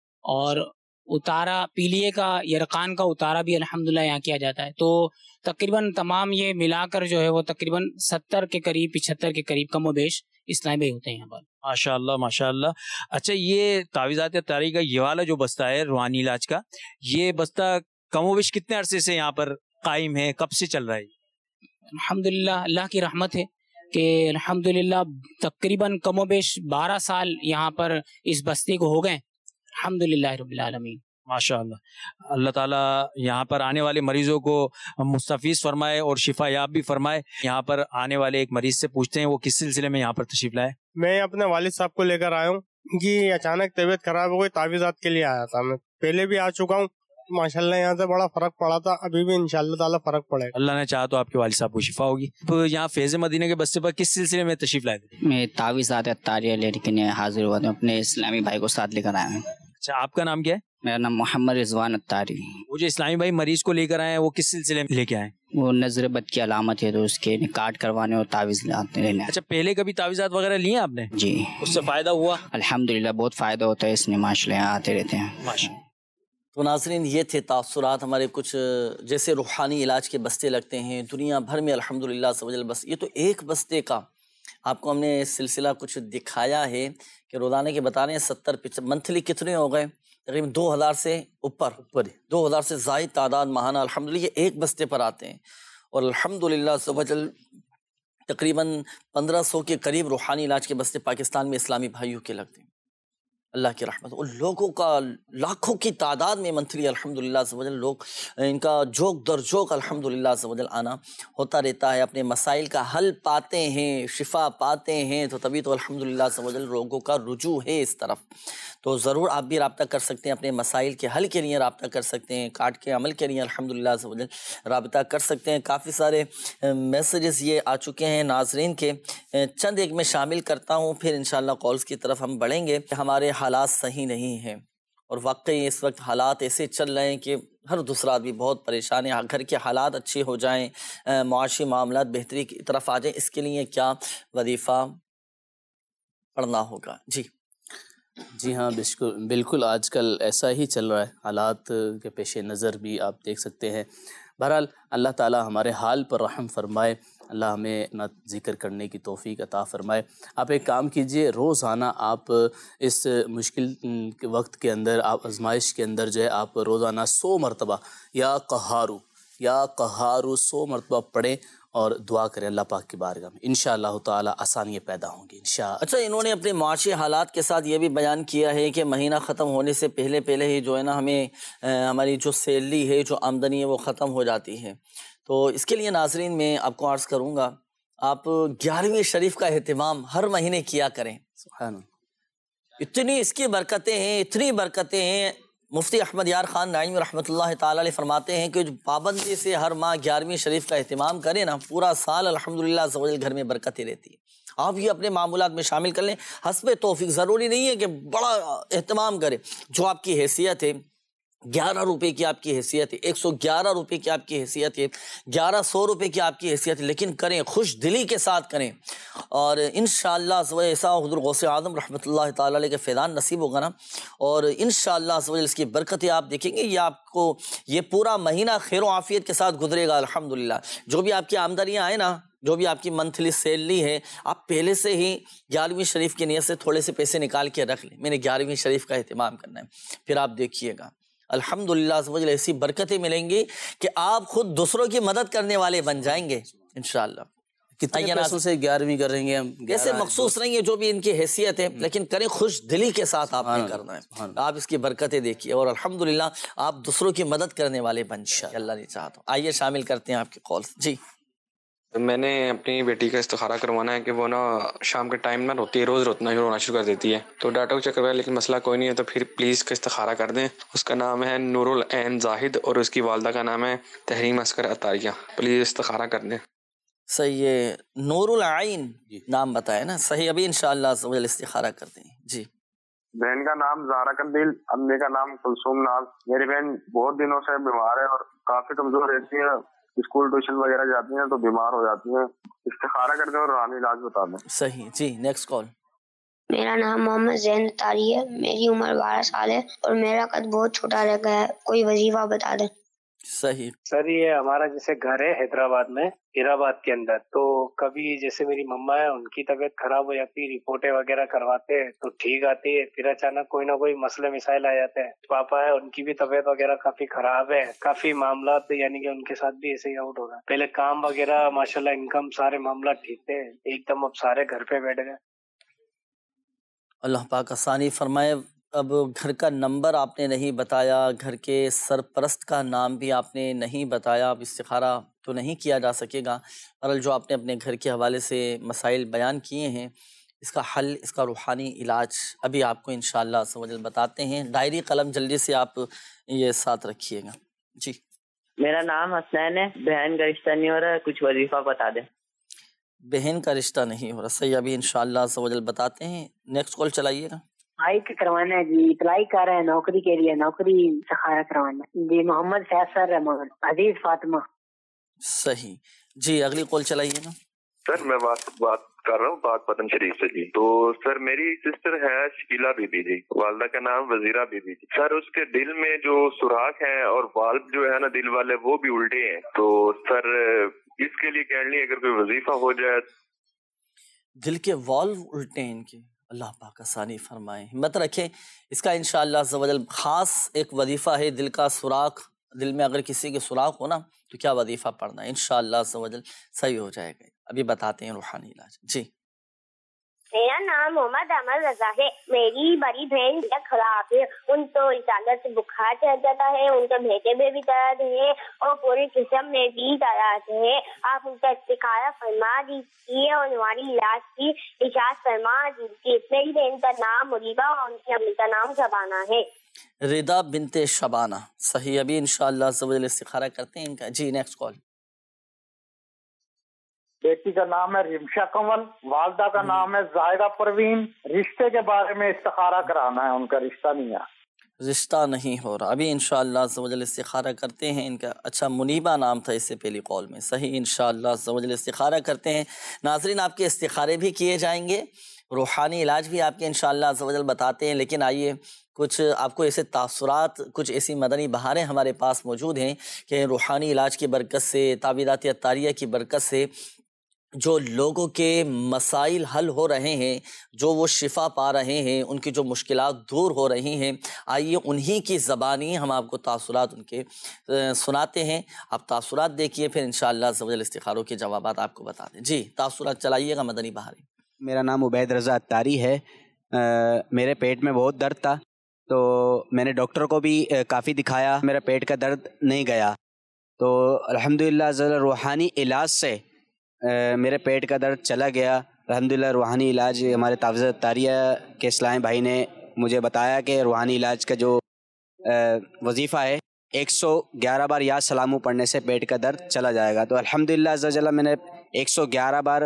اور اتارا پیلیے کا یرقان کا اتارا بھی الحمدللہ یہاں کیا جاتا ہے۔ تو تقریباً تمام یہ ملا کر جو ہے وہ تقریباً ستر کے قریب پچہتر کے قریب کم و بیش اسلامی بھائی ہوتے ہیں یہاں پر۔ ماشاء اللہ ماشاء اللہ۔ اچھا یہ تعویذات اطاریہ کا یہ والا جو بستہ ہے روحانی علاج کا، یہ بستہ کم و بیش کتنے عرصے سے یہاں پر قائم ہے، کب سے چل رہا ہے؟ الحمدللہ اللہ کی رحمت ہے کہ الحمدللہ تقریباً کم و بیش بارہ سال یہاں پر اس بستے کو ہو گئے الحمدللہ رب العالمین۔ ماشاء اللہ، اللہ تعالیٰ یہاں پر آنے والے مریضوں کو مستفیض فرمائے اور شفا یاب بھی فرمائے۔ یہاں پر آنے والے ایک مریض سے پوچھتے ہیں وہ کس سلسلے میں یہاں پر تشریف لائے۔ میں اپنے والد صاحب کو لے کر آیا ہوں، ان کی اچانک طبیعت خراب ہو گئی، تعویذات کے لیے آیا تھا۔ میں پہلے بھی آ چکا ہوں، ماشاءاللہ یہاں سے بڑا فرق پڑا تھا، ابھی بھی انشاءاللہ تعالیٰ فرق پڑے گا۔ اللہ نے چاہا تو آپ کے والد صاحب کو شفا ہوگی۔ تو یہاں فیض مدینہ کے بستے پر کس سلسلے میں تشریف لائے تھے؟ میں تعویذات اطاریہ لے کے حاضر ہوا تھا، اپنے اسلامی بھائی کو ساتھ لے کر آیا ہوں۔ اچھا آپ کا نام کیا ہے؟ میرا نام محمد رضوان اطاری۔ وہ جو اسلامی بھائی مریض کو لے کر آئے ہیں وہ کس سلسلے میں لے کے آئے؟ وہ نظر بد کی علامت ہے تو اس کے کاٹ کروانے اور تعویذ لینے۔ اچھا پہلے کبھی تعویذات وغیرہ لیے آپ نے؟ جی۔ اس سے فائدہ ہوا؟ الحمدللہ بہت فائدہ ہوتا ہے اس میں، ماشاءاللہ یہاں آتے رہتے ہیں۔ ماشاءاللہ۔ تو ناظرین یہ تھے تاثرات ہمارے کچھ، جیسے روحانی علاج کے بستے لگتے ہیں دنیا بھر میں الحمدللہ سمجھ لیں، بس یہ تو ایک بستے کا آپ کو ہم نے سلسلہ کچھ دکھایا ہے کہ روزانہ کے بتا رہے ہیں ستر منتھلی کتنے ہو گئے، تقریباً دو ہزار سے اوپر اوپر دو ہزار سے زائد تعداد ماہانہ الحمدللہ یہ ایک بستے پر آتے ہیں، اور الحمدللہ سبحان تقریباً پندرہ سو کے قریب روحانی علاج کے بستے پاکستان میں اسلامی بھائیوں کے لگتے ہیں اللہ کی رحمت. اور لوگوں کا لاکھوں کی تعداد میں منتھلی الحمدللہ عز و جل لوگ ان کا جوک در جوک الحمدللہ عز و جل آنا ہوتا رہتا ہے، اپنے مسائل کا حل پاتے ہیں، شفا پاتے ہیں، تو تبھی تو الحمدللہ عز و جل لوگوں کا رجوع ہے اس طرف. تو ضرور آپ بھی رابطہ کر سکتے ہیں، اپنے مسائل کے حل کے لیے رابطہ کر سکتے ہیں، کارڈ کے عمل کے لیے الحمدللہ عز و جل رابطہ کر سکتے ہیں. کافی سارے میسیجز یہ آ چکے ہیں ناظرین کے، چند ایک میں شامل کرتا ہوں، پھر انشاءاللہ کالز کی طرف ہم بڑھیں گے. ہمارے حالات صحیح نہیں ہیں اور واقعی اس وقت حالات ایسے چل رہے ہیں کہ ہر دوسرا آدمی بہت پریشان ہے. گھر کے حالات اچھے ہو جائیں، معاشی معاملات بہتری کی طرف آ جائیں، اس کے لیے کیا وظیفہ پڑھنا ہوگا؟ جی جی ہاں بالکل بالکل آج کل ایسا ہی چل رہا ہے، حالات کے پیش نظر بھی آپ دیکھ سکتے ہیں. بہرحال اللہ تعالی ہمارے حال پر رحم فرمائے، اللہ ہمیں اپنا ذکر کرنے کی توفیق عطا فرمائے. آپ ایک کام کیجئے، روزانہ آپ اس مشکل کے وقت کے اندر، آپ آزمائش کے اندر جو ہے آپ روزانہ سو مرتبہ یا قہارو یا قہارو سو مرتبہ پڑھیں اور دعا کریں اللہ پاک کی بارگاہ میں. انشاءاللہ تعالی آسانیاں پیدا ہوں گی انشاءاللہ. اچھا، انہوں نے اپنے معاشی حالات کے ساتھ یہ بھی بیان کیا ہے کہ مہینہ ختم ہونے سے پہلے پہلے ہی جو ہے نا ہمیں ہماری جو سیلری ہے، جو آمدنی ہے، وہ ختم ہو جاتی ہے. تو اس کے لیے ناظرین میں آپ کو عرض کروں گا، آپ گیارہویں شریف کا اہتمام ہر مہینے کیا کریں. سبحان اللہ، اتنی اس کی برکتیں ہیں، اتنی برکتیں ہیں. مفتی احمد یار خان نعیمی رحمۃ اللہ تعالی علیہ فرماتے ہیں کہ جو پابندی سے ہر ماہ گیارہویں شریف کا اہتمام کرے نا، پورا سال الحمدللہ عز و جل گھر میں برکتیں رہتی ہے. آپ یہ اپنے معمولات میں شامل کر لیں حسب توفیق. ضروری نہیں ہے کہ بڑا اہتمام کرے، جو آپ کی حیثیت ہے، گیارہ روپے کی آپ کی حیثیت ہے، ایک سو گیارہ روپے کی آپ کی حیثیت ہے، گیارہ سو روپے کی آپ کی حیثیت ہے، لیکن کریں، خوش دلی کے ساتھ کریں. اور انشاءاللہ عز و جل ایسا حضور غوث اعظم رحمۃ اللہ تعالی علیہ کے فیضان نصیب ہوگا نا، اور انشاءاللہ عز و جل اس کی برکتیں آپ دیکھیں گے. یہ آپ کو یہ پورا مہینہ خیر و عافیت کے ساتھ گزرے گا الحمدللہ. جو بھی آپ کی آمدنیاں آئیں نا، جو بھی آپ کی منتھلی سیلری ہے، آپ پہلے سے ہی گیارہویں شریف کی نیت سے تھوڑے سے پیسے نکال کے رکھ لیں، میں نے گیارہویں شریف کا اہتمام کرنا ہے. پھر آپ دیکھیے گا الحمدللہ عز و جل ایسی برکتیں ملیں گی کہ آپ خود دوسروں کی مدد کرنے والے بن جائیں گے انشاءاللہ. کتنے پیسوں سے گیارہویں کر رہیں گے ہم؟ ایسے مخصوص نہیں ہے، جو بھی ان کی حیثیت ہے، لیکن کریں خوش دلی کے ساتھ. آپ نے کرنا ہے، آپ اس کی برکتیں دیکھیے اور الحمدللہ آپ دوسروں کی مدد کرنے والے بن جائیں، اللہ نے چاہا تو. آئیے شامل کرتے ہیں آپ کے کال. جی میں نے اپنی بیٹی کا استخارہ کروانا ہے کہ وہ نا شام کے ٹائم نہ روتی ہے، روز روتنا ہی رونا شروع کر دیتی ہے. تو ڈاکٹر کو چیک کروایا لیکن مسئلہ کوئی نہیں ہے، تو پھر پلیز کا استخارہ کر دیں. اس کا نام ہے نور العین زاہد اور اس کی والدہ کا نام ہے تحریم اصغر عطاریہ. پلیز استخارہ کر دیں. صحیح ہے، نور العین نام بتایا نا، صحیح. ابھی انشاءاللہ عز و جل استخارہ کر دیں. جی بہن کا نام زہرا قندیل، امی کا نام کلثوم ناز. میری بہن بہت دنوں سے بیمار ہے اور کافی کمزور رہتی ہے، اسکول ٹیوشن وغیرہ جاتی ہیں تو بیمار ہو جاتی ہیں. استخارہ کر دیں اور روحانی علاج بتا دیں. صحیح. جی نیکسٹ کال. میرا نام محمد زین تاری ہے، میری عمر بارہ سال ہے اور میرا قد بہت چھوٹا رہ گیا ہے، کوئی وظیفہ بتا دیں. صحیح. سر یہ ہمارا جیسے گھر ہے حیدرآباد میں، ہیرآباد کے اندر، تو کبھی جیسے میری مما ہے، ان کی طبیعت خراب ہو جاتی ہے، رپورٹیں وغیرہ کرواتے ہیں تو ٹھیک آتی ہے، پھر اچانک کوئی نہ کوئی مسئلے مسائل آ جاتے ہیں. پاپا ہے، ان کی بھی طبیعت وغیرہ کافی خراب ہے، کافی معاملات یعنی کہ ان کے ساتھ بھی ایسے ہی آؤٹ ہو رہا ہے. پہلے کام وغیرہ ماشاءاللہ انکم سارے معاملات ٹھیک تھے، ایک دم اب سارے گھر پہ بیٹھ گئے. اللہ پاک آسانی فرمائے. اب گھر کا نمبر آپ نے نہیں بتایا، گھر کے سرپرست کا نام بھی آپ نے نہیں بتایا. اب استخارہ تو نہیں کیا جا سکے گا. بہرحال جو آپ نے اپنے گھر کے حوالے سے مسائل بیان کیے ہیں، اس کا حل، اس کا روحانی علاج ابھی آپ کو انشاءاللہ عز و جل بتاتے ہیں. ڈائری قلم جلدی سے آپ یہ ساتھ رکھیے گا. جی میرا نام حسنین ہے، بہن کا رشتہ نہیں ہو رہا ہے، کچھ وظیفہ بتا دیں. بہن کا رشتہ نہیں ہو رہا، صحیح. ابھی انشاءاللہ عز و جل بتاتے ہیں. نیکسٹ کال چلائیے گا. بھائی کا کروانا ہے جی، اپلائی کر رہے ہیں نوکری کے لیے، نوکری سکھایا کروانا ہے جی. محمد فیصل رحمان، عزیز فاطمہ. صحیح. جی اگلی کال چلائیے نا. سر میں بات بات کر رہا ہوں پاک پتن شریف سے جی. تو سر میری سسٹر ہے شکیلا بی بی جی، والدہ کا نام وزیرہ بی بی جی. سر اس کے دل میں جو سوراخ ہیں اور والو جو ہے نا دل والے، وہ بھی الٹے ہیں. تو سر اس کے لیے کہنے اگر کوئی وظیفہ ہو جائے. دل کے والو الٹے ہیں ان کے، اللہ پاک آسانی فرمائے، ہمت رکھیں. اس کا انشاءاللہ عز و جل خاص ایک وظیفہ ہے. دل کا سوراخ، دل میں اگر کسی کے سوراخ ہو نا تو کیا وظیفہ پڑھنا ہے، انشاءاللہ عز و جل صحیح ہو جائے گا. ابھی بتاتے ہیں روحانی علاج. جی میرا نام محمد احمد رضا ہے. میری بڑی بہن خراب ہے, ان کو اچانک سے بخار چڑھ جاتا ہے, ان کے بیٹے میں بھی درد ہے اور پورے جسم میں بھی درد ہے. آپ ان کا استخارہ فرما دیجیے اور ہماری علاج کی اجازت فرما دیجیے. میری بہن کا نام مریبہ اور ان کی امی کا نام شبانہ ہے. ردا بنت شبانہ, صحیح. ابھی انشاءاللہ عز و جل استخارہ کرتے ہیں ان کا. جی نیکسٹ کال. بیٹی کا نام ہے رمشا کنول, والدہ کا نام ہے زاہدہ پروین. رشتے کے بارے میں استخارہ کرانا ہے, ان کا رشتہ نہیں ہے. رشتہ نہیں ہو رہا. ابھی انشاءاللہ عز و جل استخارہ کرتے ہیں ان کا. اچھا منیبہ نام تھا اس سے پہلی قول میں, صحیح. انشاءاللہ عز و جل استخارہ کرتے ہیں. ناظرین آپ کے استخارے بھی کیے جائیں گے, روحانی علاج بھی آپ کے انشاءاللہ عز و جل بتاتے ہیں. لیکن آئیے کچھ آپ کو ایسے تاثرات, کچھ ایسی مدنی بہاریں ہمارے پاس موجود ہیں کہ روحانی علاج کی برکت سے, تعویذات عطاریہ کی برکت سے جو لوگوں کے مسائل حل ہو رہے ہیں, جو وہ شفا پا رہے ہیں, ان کی جو مشکلات دور ہو رہی ہیں, آئیے انہی کی زبانی ہم آپ کو تاثرات ان کے سناتے ہیں. آپ تاثرات دیکھیے, پھر انشاءاللہ عز و جل استخاروں کے جوابات آپ کو بتا دیں. جی تاثرات چلائیے گا مدنی بہاریں. میرا نام عبید رضا عطاری ہے. میرے پیٹ میں بہت درد تھا, تو میں نے ڈاکٹر کو بھی کافی دکھایا, میرا پیٹ کا درد نہیں گیا. تو الحمدللہ عز و جل روحانی علاج سے میرے پیٹ کا درد چلا گیا. الحمدللہ روحانی علاج ہمارے تعویذات عطاریہ کے اسلام بھائی نے مجھے بتایا کہ روحانی علاج کا جو وظیفہ ہے ایک سو گیارہ بار یا سلامو پڑھنے سے پیٹ کا درد چلا جائے گا. تو الحمدللہ عز و جل میں نے ایک سو گیارہ بار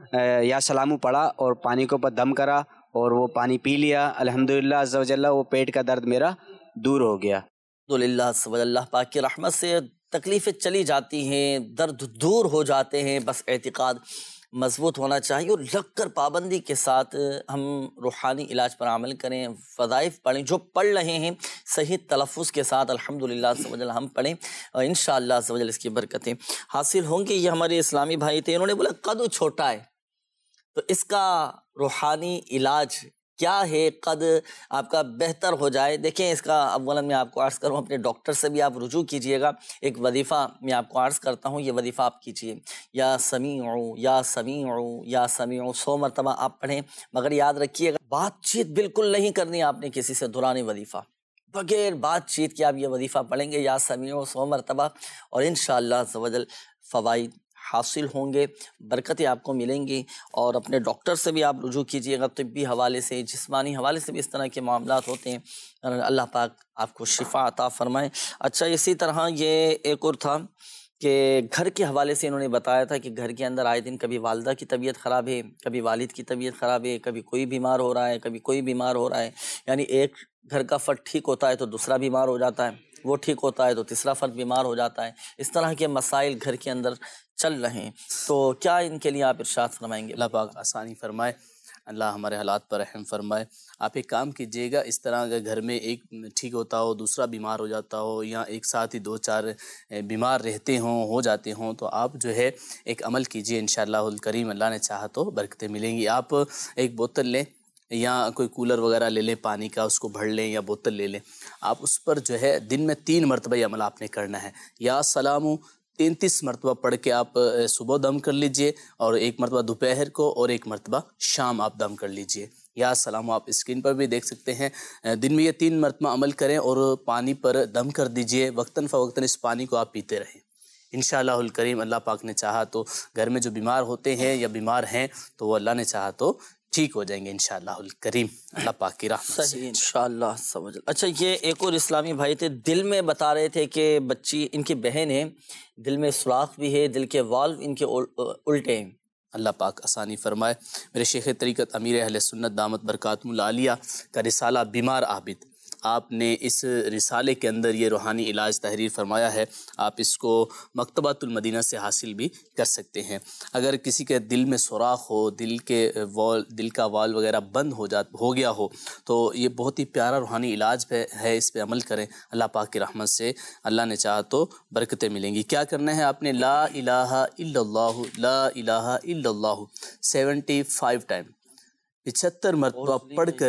یا سلامو پڑھا اور پانی کے اوپر دم کرا اور وہ پانی پی لیا. الحمدللہ عز و جل وہ پیٹ کا درد میرا دور ہو گیا. الحمدللہ عز و جل اللہ پاک کی رحمت سے تکلیفیں چلی جاتی ہیں, درد دور ہو جاتے ہیں. بس اعتقاد مضبوط ہونا چاہیے اور لگ کر پابندی کے ساتھ ہم روحانی علاج پر عمل کریں, وظائف پڑھیں, جو پڑھ رہے ہیں صحیح تلفظ کے ساتھ الحمدللہ عز و جل ہم پڑھیں, اور انشاءاللہ عز و جل اس کی برکتیں حاصل ہوں گی. یہ ہمارے اسلامی بھائی تھے, انہوں نے بولا قد چھوٹا ہے, تو اس کا روحانی علاج کیا ہے, قد آپ کا بہتر ہو جائے. دیکھیں اس کا اولا میں آپ کو عرض کروں, اپنے ڈاکٹر سے بھی آپ رجوع کیجئے گا. ایک وظیفہ میں آپ کو عرض کرتا ہوں, یہ وظیفہ آپ کیجئے, یا سمیعو یا سمیعو یا سمیعو سو مرتبہ آپ پڑھیں. مگر یاد رکھیے گا بات چیت بالکل نہیں کرنی آپ نے کسی سے. دوران وظیفہ بغیر بات چیت کے آپ یہ وظیفہ پڑھیں گے, یا سمیعو سو مرتبہ, اور انشاءاللہ عز و جل فوائد حاصل ہوں گے, برکتیں آپ کو ملیں گی. اور اپنے ڈاکٹر سے بھی آپ رجوع کیجئے گا, طبی حوالے سے, جسمانی حوالے سے بھی اس طرح کے معاملات ہوتے ہیں. اللہ پاک آپ کو شفا عطا فرمائے. اچھا اسی طرح یہ ایک اور تھا کہ گھر کے حوالے سے انہوں نے بتایا تھا کہ گھر کے اندر آئے دن کبھی والدہ کی طبیعت خراب ہے, کبھی والد کی طبیعت خراب ہے, کبھی کوئی بیمار ہو رہا ہے, کبھی کوئی بیمار ہو رہا ہے. یعنی ایک گھر کا فرد ٹھیک ہوتا ہے تو دوسرا بیمار ہو جاتا ہے, وہ ٹھیک ہوتا ہے تو تیسرا فرد بیمار ہو جاتا ہے. اس طرح کے مسائل گھر کے اندر چل رہے ہیں, تو کیا ان کے لیے آپ ارشاد فرمائیں گے؟ اللہ پاک آسانی فرمائے, اللہ ہمارے حالات پر رحم فرمائے. آپ ایک کام کیجیے گا, اس طرح اگر گھر میں ایک ٹھیک ہوتا ہو, دوسرا بیمار ہو جاتا ہو, یا ایک ساتھ ہی دو چار بیمار رہتے ہوں, ہو جاتے ہوں, تو آپ جو ہے ایک عمل کیجیے, انشاءاللہ الکریم اللہ نے چاہا تو برکتیں ملیں گی. آپ ایک بوتل لیں یا کوئی کولر وغیرہ لے لیں پانی کا, اس کو بھر لیں, یا بوتل لے لیں. آپ اس پر جو ہے دن میں تین مرتبہ یہ عمل آپ نے کرنا ہے. یا سلامو تینتیس مرتبہ پڑھ کے آپ صبح دم کر لیجئے, اور ایک مرتبہ دوپہر کو, اور ایک مرتبہ شام آپ دم کر لیجئے. یا سلام آپ اسکرین پر بھی دیکھ سکتے ہیں. دن میں یہ تین مرتبہ عمل کریں اور پانی پر دم کر دیجئے. وقتاً فوقتاً اس پانی کو آپ پیتے رہیں. انشاءاللہ الکریم اللہ پاک نے چاہا تو گھر میں جو بیمار ہوتے ہیں یا بیمار ہیں تو وہ اللہ نے چاہا تو ٹھیک ہو جائیں گے انشاءاللہ الکریم, اللہ پاک کی رحمت سے. صحیح انشاءاللہ سمجھ. اچھا یہ ایک اور اسلامی بھائی تھے, دل میں بتا رہے تھے کہ بچی ان کی بہن ہے, دل میں سوراخ بھی ہے, دل کے والو ان کے الٹے ہیں. اللہ پاک آسانی فرمائے. میرے شیخ طریقت امیر اہل سنت دامت برکاتہم العالیہ کا رسالہ بیمار عابد, آپ نے اس رسالے کے اندر یہ روحانی علاج تحریر فرمایا ہے. آپ اس کو مکتبۃ المدینہ سے حاصل بھی کر سکتے ہیں. اگر کسی کے دل میں سوراخ ہو, دل کے وال دل کا وال وغیرہ بند ہو جا ہو گیا ہو, تو یہ بہت ہی پیارا روحانی علاج پہ ہے, اس پہ عمل کریں. اللہ پاک کی رحمت سے اللہ نے چاہا تو برکتیں ملیں گی. کیا کرنا ہے آپ نے؟ لا الہ الا اللہ, لا الہ الا اللہ سیونٹی فائیو ٹائم, پچہتر مرتبہ پڑھ کر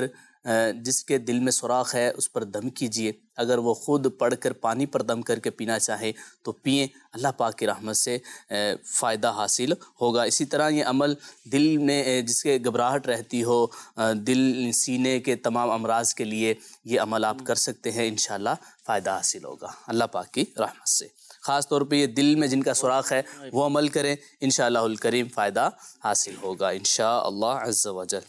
جس کے دل میں سوراخ ہے اس پر دم کیجئے، اگر وہ خود پڑھ کر پانی پر دم کر کے پینا چاہے تو پئیں، اللہ پاک کی رحمت سے فائدہ حاصل ہوگا۔ اسی طرح یہ عمل دل میں جس کے گھبراہٹ رہتی ہو، دل سینے کے تمام امراض کے لیے یہ عمل آپ کر سکتے ہیں، انشاءاللہ فائدہ حاصل ہوگا اللہ پاک کی رحمت سے۔ خاص طور پہ یہ دل میں جن کا سوراخ ہے وہ عمل کریں، انشاءاللہ الکریم فائدہ حاصل ہوگا انشاءاللہ عز و جل۔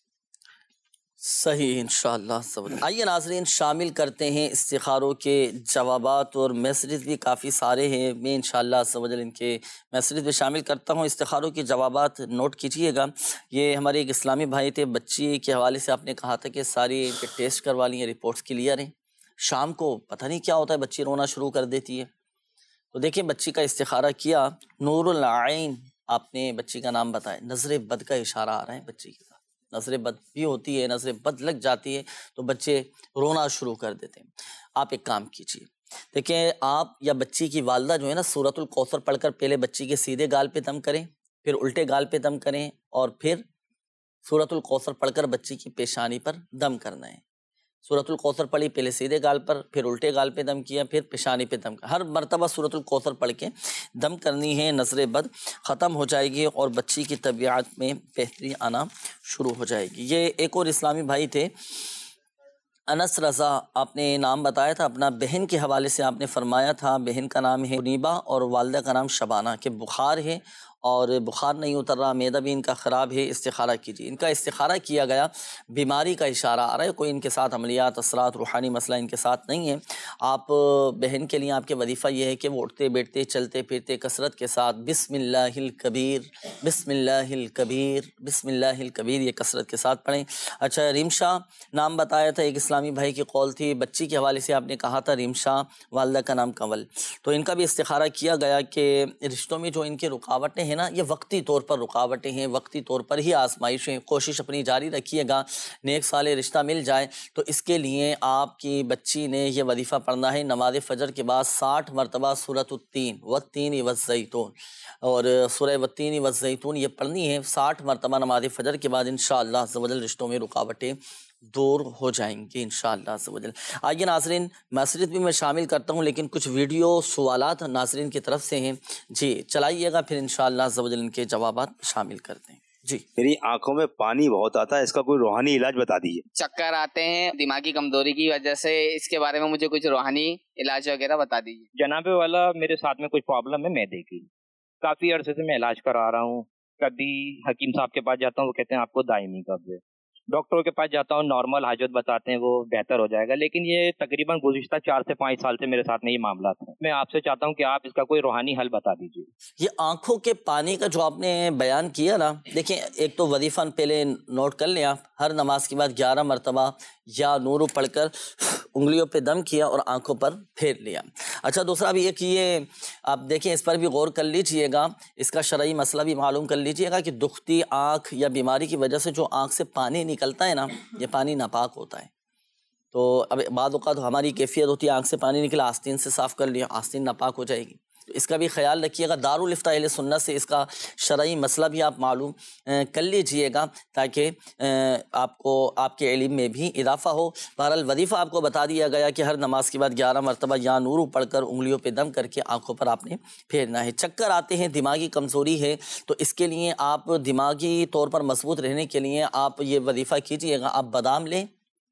صحیح انشاءاللہ۔ آئیے ناظرین شامل کرتے ہیں استخاروں کے جوابات، اور میسیجز بھی کافی سارے ہیں، میں انشاءاللہ عز و جل ان کے میسیجز بھی شامل کرتا ہوں۔ استخاروں کے جوابات نوٹ کیجئے گا۔ یہ ہمارے ایک اسلامی بھائی تھے، بچی کے حوالے سے آپ نے کہا تھا کہ ساری ان کے ٹیسٹ کروا لیے، رپورٹس کلیئر ہیں، شام کو پتہ نہیں کیا ہوتا ہے بچی رونا شروع کر دیتی ہے، تو دیکھیں بچی کا استخارہ کیا، نور العین آپ نے بچی کا نام بتایا، نظر بد کا اشارہ آ رہا ہے بچی کے ساتھ، نظر بد بھی ہوتی ہے، نظر بد لگ جاتی ہے تو بچے رونا شروع کر دیتے ہیں۔ آپ ایک کام کیجئے، دیکھیں آپ یا بچی کی والدہ جو ہے نا سورۃ الکوثر پڑھ کر پہلے بچی کے سیدھے گال پہ دم کریں، پھر الٹے گال پہ دم کریں، اور پھر سورۃ الکوثر پڑھ کر بچی کی پیشانی پر دم کرنا ہے۔ سورۃ الکوثر پڑھی، پہلے سیدھے گال پر، پھر الٹے گال پہ دم کیا، پھر پیشانی پہ دم کیا، ہر مرتبہ سورۃ الکوثر پڑھ کے دم کرنی ہے، نظر بد ختم ہو جائے گی اور بچی کی طبیعت میں بہتری آنا شروع ہو جائے گی۔ یہ ایک اور اسلامی بھائی تھے انس رضا، آپ نے نام بتایا تھا اپنا، بہن کے حوالے سے آپ نے فرمایا تھا، بہن کا نام ہے منیبہ اور والدہ کا نام شبانہ، کہ بخار ہے اور بخار نہیں اتر رہا، معدہ بھی ان کا خراب ہے، استخارہ کیجیے۔ ان کا استخارہ کیا گیا، بیماری کا اشارہ آ رہا ہے، کوئی ان کے ساتھ عملیات اثرات روحانی مسئلہ ان کے ساتھ نہیں ہے۔ آپ بہن کے لیے آپ کے وظیفہ یہ ہے کہ وہ اٹھتے بیٹھتے چلتے پھرتے کثرت کے ساتھ بسم اللہ الکبیر بسم اللہ الکبیر بسم اللہ الکبیر یہ کثرت کے ساتھ پڑھیں۔ اچھا ریمشا نام بتایا تھا، ایک اسلامی بھائی کی قول تھی، بچی کے حوالے سے آپ نے کہا تھا ریمشا، والدہ کا نام کنول، تو ان کا بھی استخارہ کیا گیا کہ رشتوں میں جو ان کی رکاوٹیں ہیں نا، یہ وقتی طور پر رکاوٹیں ہیں، وقتی طور پر ہی آزمائشیں، کوشش اپنی جاری رکھیے گا نیک صالح رشتہ مل جائے۔ تو اس کے لیے آپ کی بچی نے یہ وظیفہ پڑھنا ہے، نماز فجر کے بعد ساٹھ مرتبہ سورۃ التین والتین والزیتون، اور سورہ والتین والزیتون یہ پڑھنی ہے ساٹھ مرتبہ نماز فجر کے بعد، انشاءاللہ عز و جل رشتوں میں رکاوٹیں دور ہو جائیں گی انشاءاللہ عز و جل۔ آئیے ناظرین میسیجز بھی میں شامل کرتا ہوں، لیکن کچھ ویڈیو سوالات ناظرین کی طرف سے ہیں، جی چلائیے گا، پھر انشاءاللہ عز و جل ان کے جوابات شامل کرتے ہیں۔ جی میری آنکھوں میں پانی بہت آتا ہے، اس کا کوئی روحانی علاج بتا دیجیے۔ چکر آتے ہیں دماغی کمزوری کی وجہ سے، اس کے بارے میں مجھے کچھ روحانی علاج وغیرہ بتا دیجیے۔ جناب والا میرے ساتھ میں کچھ پرابلم ہے معدے کی، کافی عرصے سے میں علاج کرا رہا ہوں، کبھی حکیم صاحب کے پاس جاتا ہوں، وہ کہتے ہیں آپ کو دائمی قبض ہے، ڈاکٹروں کے پاس جاتا ہوں نارمل حاجت بتاتے ہیں وہ بہتر ہو جائے گا، لیکن یہ تقریباً گزشتہ چار سے پانچ سال سے میرے ساتھ میں یہ معاملات ہیں۔ میں آپ سے چاہتا ہوں کہ آپ اس کا کوئی روحانی حل بتا دیجیے۔ یہ آنکھوں کے پانی کا جو آپ نے بیان کیا نا، دیکھیں ایک تو وظیفہ پہلے نوٹ کر لیں آپ، ہر نماز کے بعد گیارہ مرتبہ یا نورو پڑھ کر انگلیوں پہ دم کیا اور آنکھوں پر پھیر لیا۔ اچھا دوسرا بھی ایک یہ آپ دیکھیں، اس پر بھی غور کر لیجئے گا، اس کا شرعی مسئلہ بھی معلوم کر لیجئے گا کہ دکھتی آنکھ یا بیماری کی وجہ سے جو آنکھ سے پانی نکلتا ہے نا، یہ پانی ناپاک ہوتا ہے۔ تو اب بعض اوقات ہماری کیفیت ہوتی ہے آنکھ سے پانی نکلا، آستین سے صاف کر لیا، آستین ناپاک ہو جائے گی، تو اس کا بھی خیال رکھیے گا۔ دارالفتہ اہل سنت سے اس کا شرعی مسئلہ بھی آپ معلوم کر لیجئے گا، تاکہ آپ کو آپ کے علم میں بھی اضافہ ہو۔ بہرحال وظیفہ آپ کو بتا دیا گیا کہ ہر نماز کے بعد گیارہ مرتبہ یا نورو پڑھ کر انگلیوں پہ دم کر کے آنکھوں پر آپ نے پھیرنا ہے۔ چکر آتے ہیں، دماغی کمزوری ہے، تو اس کے لیے آپ دماغی طور پر مضبوط رہنے کے لیے آپ یہ وظیفہ کیجئے گا، آپ بادام لیں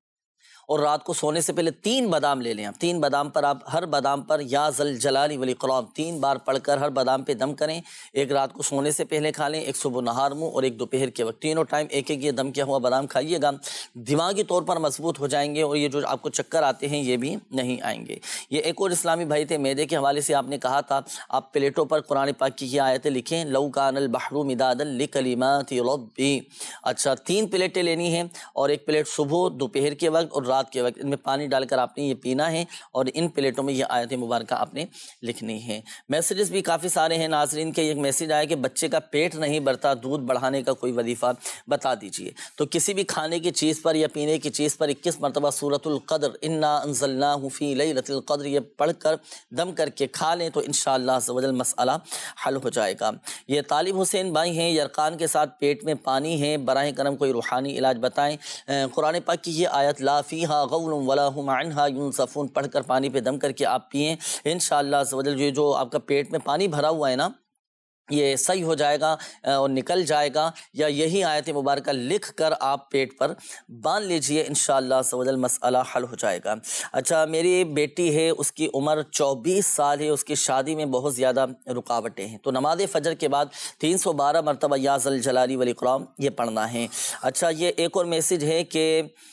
اور رات کو سونے سے پہلے تین بادام لے لیں۔ تین بادام پر آپ ہر بادام پر یا ذل جلال والاکرام تین بار پڑھ کر ہر بادام پہ دم کریں، ایک رات کو سونے سے پہلے کھا لیں، ایک صبح نہار منہ اور ایک دوپہر کے وقت، تینوں ٹائم ایک ایک یہ دم کیا ہوا بادام کھائیے گا، دماغی طور پر مضبوط ہو جائیں گے اور یہ جو آپ کو چکر آتے ہیں یہ بھی نہیں آئیں گے۔ یہ ایک اور اسلامی بھائی تھے، معدے کے حوالے سے آپ نے کہا تھا آپ پلیٹوں پر قرآن پاک کی یہ آیتیں لکھیں، لو کان البحر مدادا لکلمات ربی۔ اچھا تین پلیٹیں لینی ہیں، اور ایک پلیٹ صبح دوپہر کے وقت اور رات کے وقت ان میں پانی ڈال کر آپ نے یہ پینا ہے اور ان پلیٹوں میں یہ آیت مبارکہ آپ نے لکھنی ہے۔ میسیجز بھی کافی سارے ہیں ناظرین کے، ایک میسیج آیا کہ بچے کا پیٹ نہیں بڑھتا، دودھ بڑھانے کا کوئی وظیفہ بتا دیجئے۔ تو کسی بھی کھانے کی چیز پر یا پینے کی چیز پر اکیس مرتبہ سورۃ القدر انا انزلناہ فی لیلۃ القدر یہ پڑھ کر دم کر کے کھا لیں تو انشاءاللہ عز و جل مسئلہ حل ہو جائے گا۔ یہ طالب حسین بھائی ہیں، یرقان کے ساتھ پیٹ میں پانی ہے، براہ کرم کوئی روحانی علاج بتائیں۔ قرآن پاک کی یہ آیت لا فیہا غول ولا ہم عنہا ینصفون پڑھ کر پانی پہ دم کر کے آپ پئیں، انشاءاللہ عز و جل یہ جو آپ کا پیٹ میں پانی بھرا ہوا ہے نا یہ صحیح ہو جائے گا اور نکل جائے گا، یا یہی آیت مبارکہ لکھ کر آپ پیٹ پر باندھ لیجئے، انشاءاللہ عز و جل مسئلہ حل ہو جائے گا۔ اچھا، میری بیٹی ہے، اس کی عمر چوبیس سال ہے، اس کی شادی میں بہت زیادہ رکاوٹیں ہیں، تو نماز فجر کے بعد تین سو بارہ مرتبہ یا ذل جلالی والاکرام یہ پڑھنا ہے۔ اچھا، یہ ایک اور میسیج ہے کہ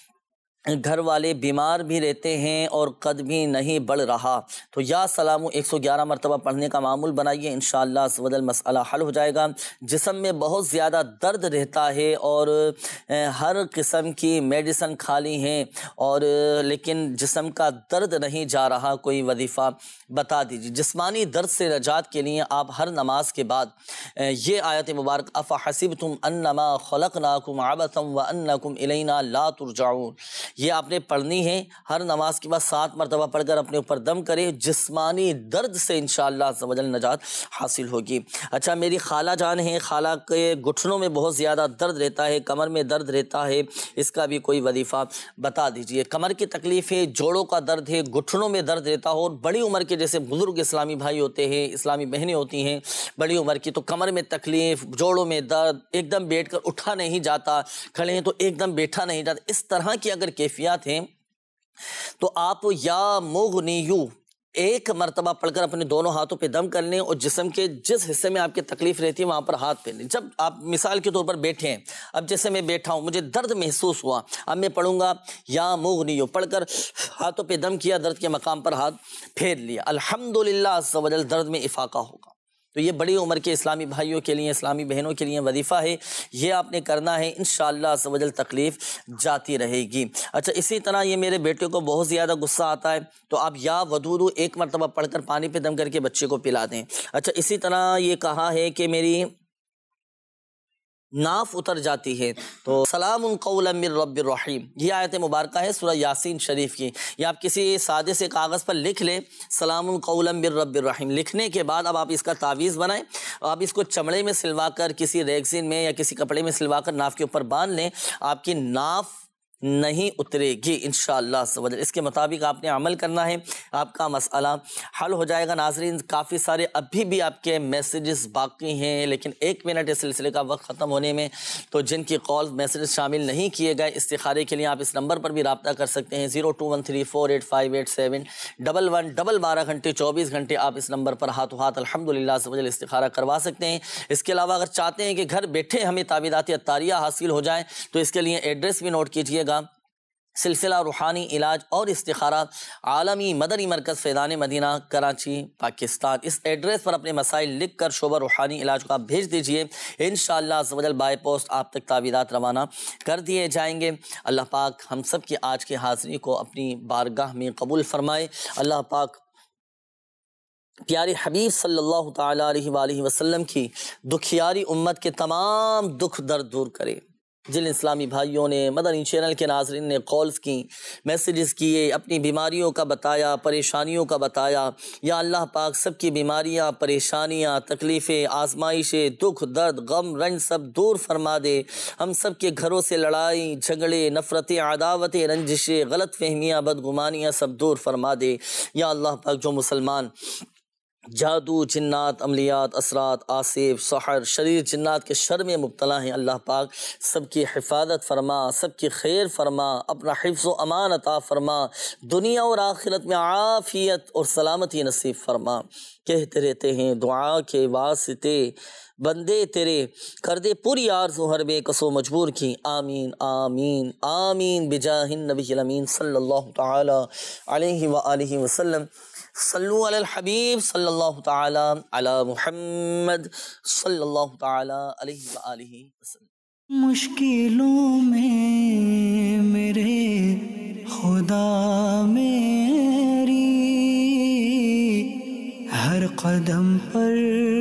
گھر والے بیمار بھی رہتے ہیں اور قد بھی نہیں بڑھ رہا، تو یا سلام ایک سو گیارہ مرتبہ پڑھنے کا معمول بنائیے، انشاءاللہ عز و جل مسئلہ حل ہو جائے گا۔ جسم میں بہت زیادہ درد رہتا ہے اور ہر قسم کی میڈیسن کھا لی ہیں اور لیکن جسم کا درد نہیں جا رہا، کوئی وظیفہ بتا دیجیے۔ جسمانی درد سے نجات کے لیے آپ ہر نماز کے بعد یہ آیت مبارک افحسبتم انما خلقناکم عبثا وانکم الینا لا ترجعون یہ آپ نے پڑھنی ہے، ہر نماز کے بعد سات مرتبہ پڑھ کر اپنے اوپر دم کرے، جسمانی درد سے انشاءاللہ عز و جل نجات حاصل ہوگی۔ اچھا، میری خالہ جان ہیں، خالہ کے گھٹنوں میں بہت زیادہ درد رہتا ہے، کمر میں درد رہتا ہے، اس کا بھی کوئی وظیفہ بتا دیجئے۔ کمر کی تکلیف ہے، جوڑوں کا درد ہے، گھٹنوں میں درد رہتا ہو، اور بڑی عمر کے جیسے بزرگ اسلامی بھائی ہوتے ہیں، اسلامی بہنیں ہوتی ہیں بڑی عمر کی، تو کمر میں تکلیف، جوڑوں میں درد، ایک دم بیٹھ کر اٹھا نہیں جاتا، کھڑے ہیں تو ایک دم بیٹھا نہیں جاتا، اس طرح کی اگر کیفیات ہیں تو آپ یا مغنیو ایک مرتبہ پڑھ کر اپنے دونوں ہاتھوں پہ دم کر لیں اور جسم کے جس حصے میں آپ کی تکلیف رہتی ہے وہاں پر ہاتھ پھیر لیں۔ جب آپ مثال کے طور پر بیٹھے ہیں، اب جیسے میں بیٹھا ہوں، مجھے درد محسوس ہوا، اب میں پڑھوں گا یا مغنیو، پڑھ کر ہاتھوں پہ دم کیا، درد کے مقام پر ہاتھ پھیر لیا، الحمدللہ عز و جل درد میں افاقہ ہوگا۔ تو یہ بڑی عمر کے اسلامی بھائیوں کے لیے، اسلامی بہنوں کے لیے وظیفہ ہے، یہ آپ نے کرنا ہے، انشاءاللہ عز و جل تکلیف جاتی رہے گی۔ اچھا، اسی طرح یہ میرے بیٹے کو بہت زیادہ غصہ آتا ہے، تو آپ یا ودودو ایک مرتبہ پڑھ کر پانی پہ دم کر کے بچے کو پلا دیں۔ اچھا، اسی طرح یہ کہا ہے کہ میری ناف اتر جاتی ہے، تو سلام قولا من رب الرحیم یہ آیت مبارکہ ہے سورہ یاسین شریف کی، یا آپ کسی سادے سے کاغذ پر لکھ لیں سلام قولا من رب الرحیم، لکھنے کے بعد اب آپ اس کا تعویذ بنائیں، آپ اس کو چمڑے میں سلوا کر کسی ریگزین میں یا کسی کپڑے میں سلوا کر ناف کے اوپر باندھ لیں، آپ کی ناف نہیں اترے گی انشاءاللہ عز و جل۔ اس کے مطابق آپ نے عمل کرنا ہے، آپ کا مسئلہ حل ہو جائے گا۔ ناظرین، کافی سارے ابھی بھی آپ کے میسیجز باقی ہیں، لیکن ایک منٹ اس سلسلے کا وقت ختم ہونے میں، تو جن کی کال میسیجز شامل نہیں کیے گئے، استخارے کے لیے آپ اس نمبر پر بھی رابطہ کر سکتے ہیں، zero two one three four eight five eight seven double one double بارہ گھنٹے چوبیس گھنٹے آپ اس نمبر پر ہاتھوں ہاتھ الحمدللہ عز و جل استخارہ کروا سکتے ہیں۔ اس کے علاوہ اگر چاہتے ہیں کہ گھر بیٹھے ہمیں تعویذات عطاریہ حاصل ہو جائیں تو اس کے لیے ایڈریس بھی نوٹ کیجئے گا، سلسلہ روحانی علاج اور استخارہ، عالمی مدنی مرکز فیضان مدینہ، کراچی، پاکستان۔ اس ایڈریس پر اپنے مسائل لکھ کر شعبہ روحانی علاج کو آپ بھیج دیجئے، انشاءاللہ عز و جل بائی پوسٹ آپ تک تعویذات روانہ کر دیے جائیں گے۔ اللہ پاک ہم سب کی آج کی حاضری کو اپنی بارگاہ میں قبول فرمائے۔ اللہ پاک پیارے حبیب صلی اللہ تعالیٰ علیہ وآلہ وسلم کی دکھیاری امت کے تمام دکھ درد دور کرے۔ جن اسلامی بھائیوں نے، مدنی چینل کے ناظرین نے کالز کی، میسیجز کیے، اپنی بیماریوں کا بتایا، پریشانیوں کا بتایا، یا اللہ پاک سب کی بیماریاں، پریشانیاں، تکلیفیں، آزمائشیں، دکھ درد، غم رنج سب دور فرما دے۔ ہم سب کے گھروں سے لڑائی جھگڑے، نفرتیں، عداوتیں، رنجشیں، غلط فہمیاں، بدگمانیاں سب دور فرما دے۔ یا اللہ پاک جو مسلمان جادو، جنات، عملیات، اثرات، آصف، سحر، شریر جنات کے شر میں مبتلا ہیں، اللہ پاک سب کی حفاظت فرما، سب کی خیر فرما، اپنا حفظ و امان عطا فرما، دنیا اور آخرت میں عافیت اور سلامتی نصیب فرما۔ کہتے رہتے ہیں دعا کے واسطے بندے تیرے، کر دے پوری آرزو ہر بے کسو مجبور کی، آمین آمین آمین بجاہ النبی الامین صلی اللہ تعالی علیہ وآلہ وسلم۔ صلو علی الحبیب صلی اللہ تعالی علی محمد صلی اللہ تعالی علیہ وآلہ وسلم۔ مشکلوں میں میرے خدا قدم پر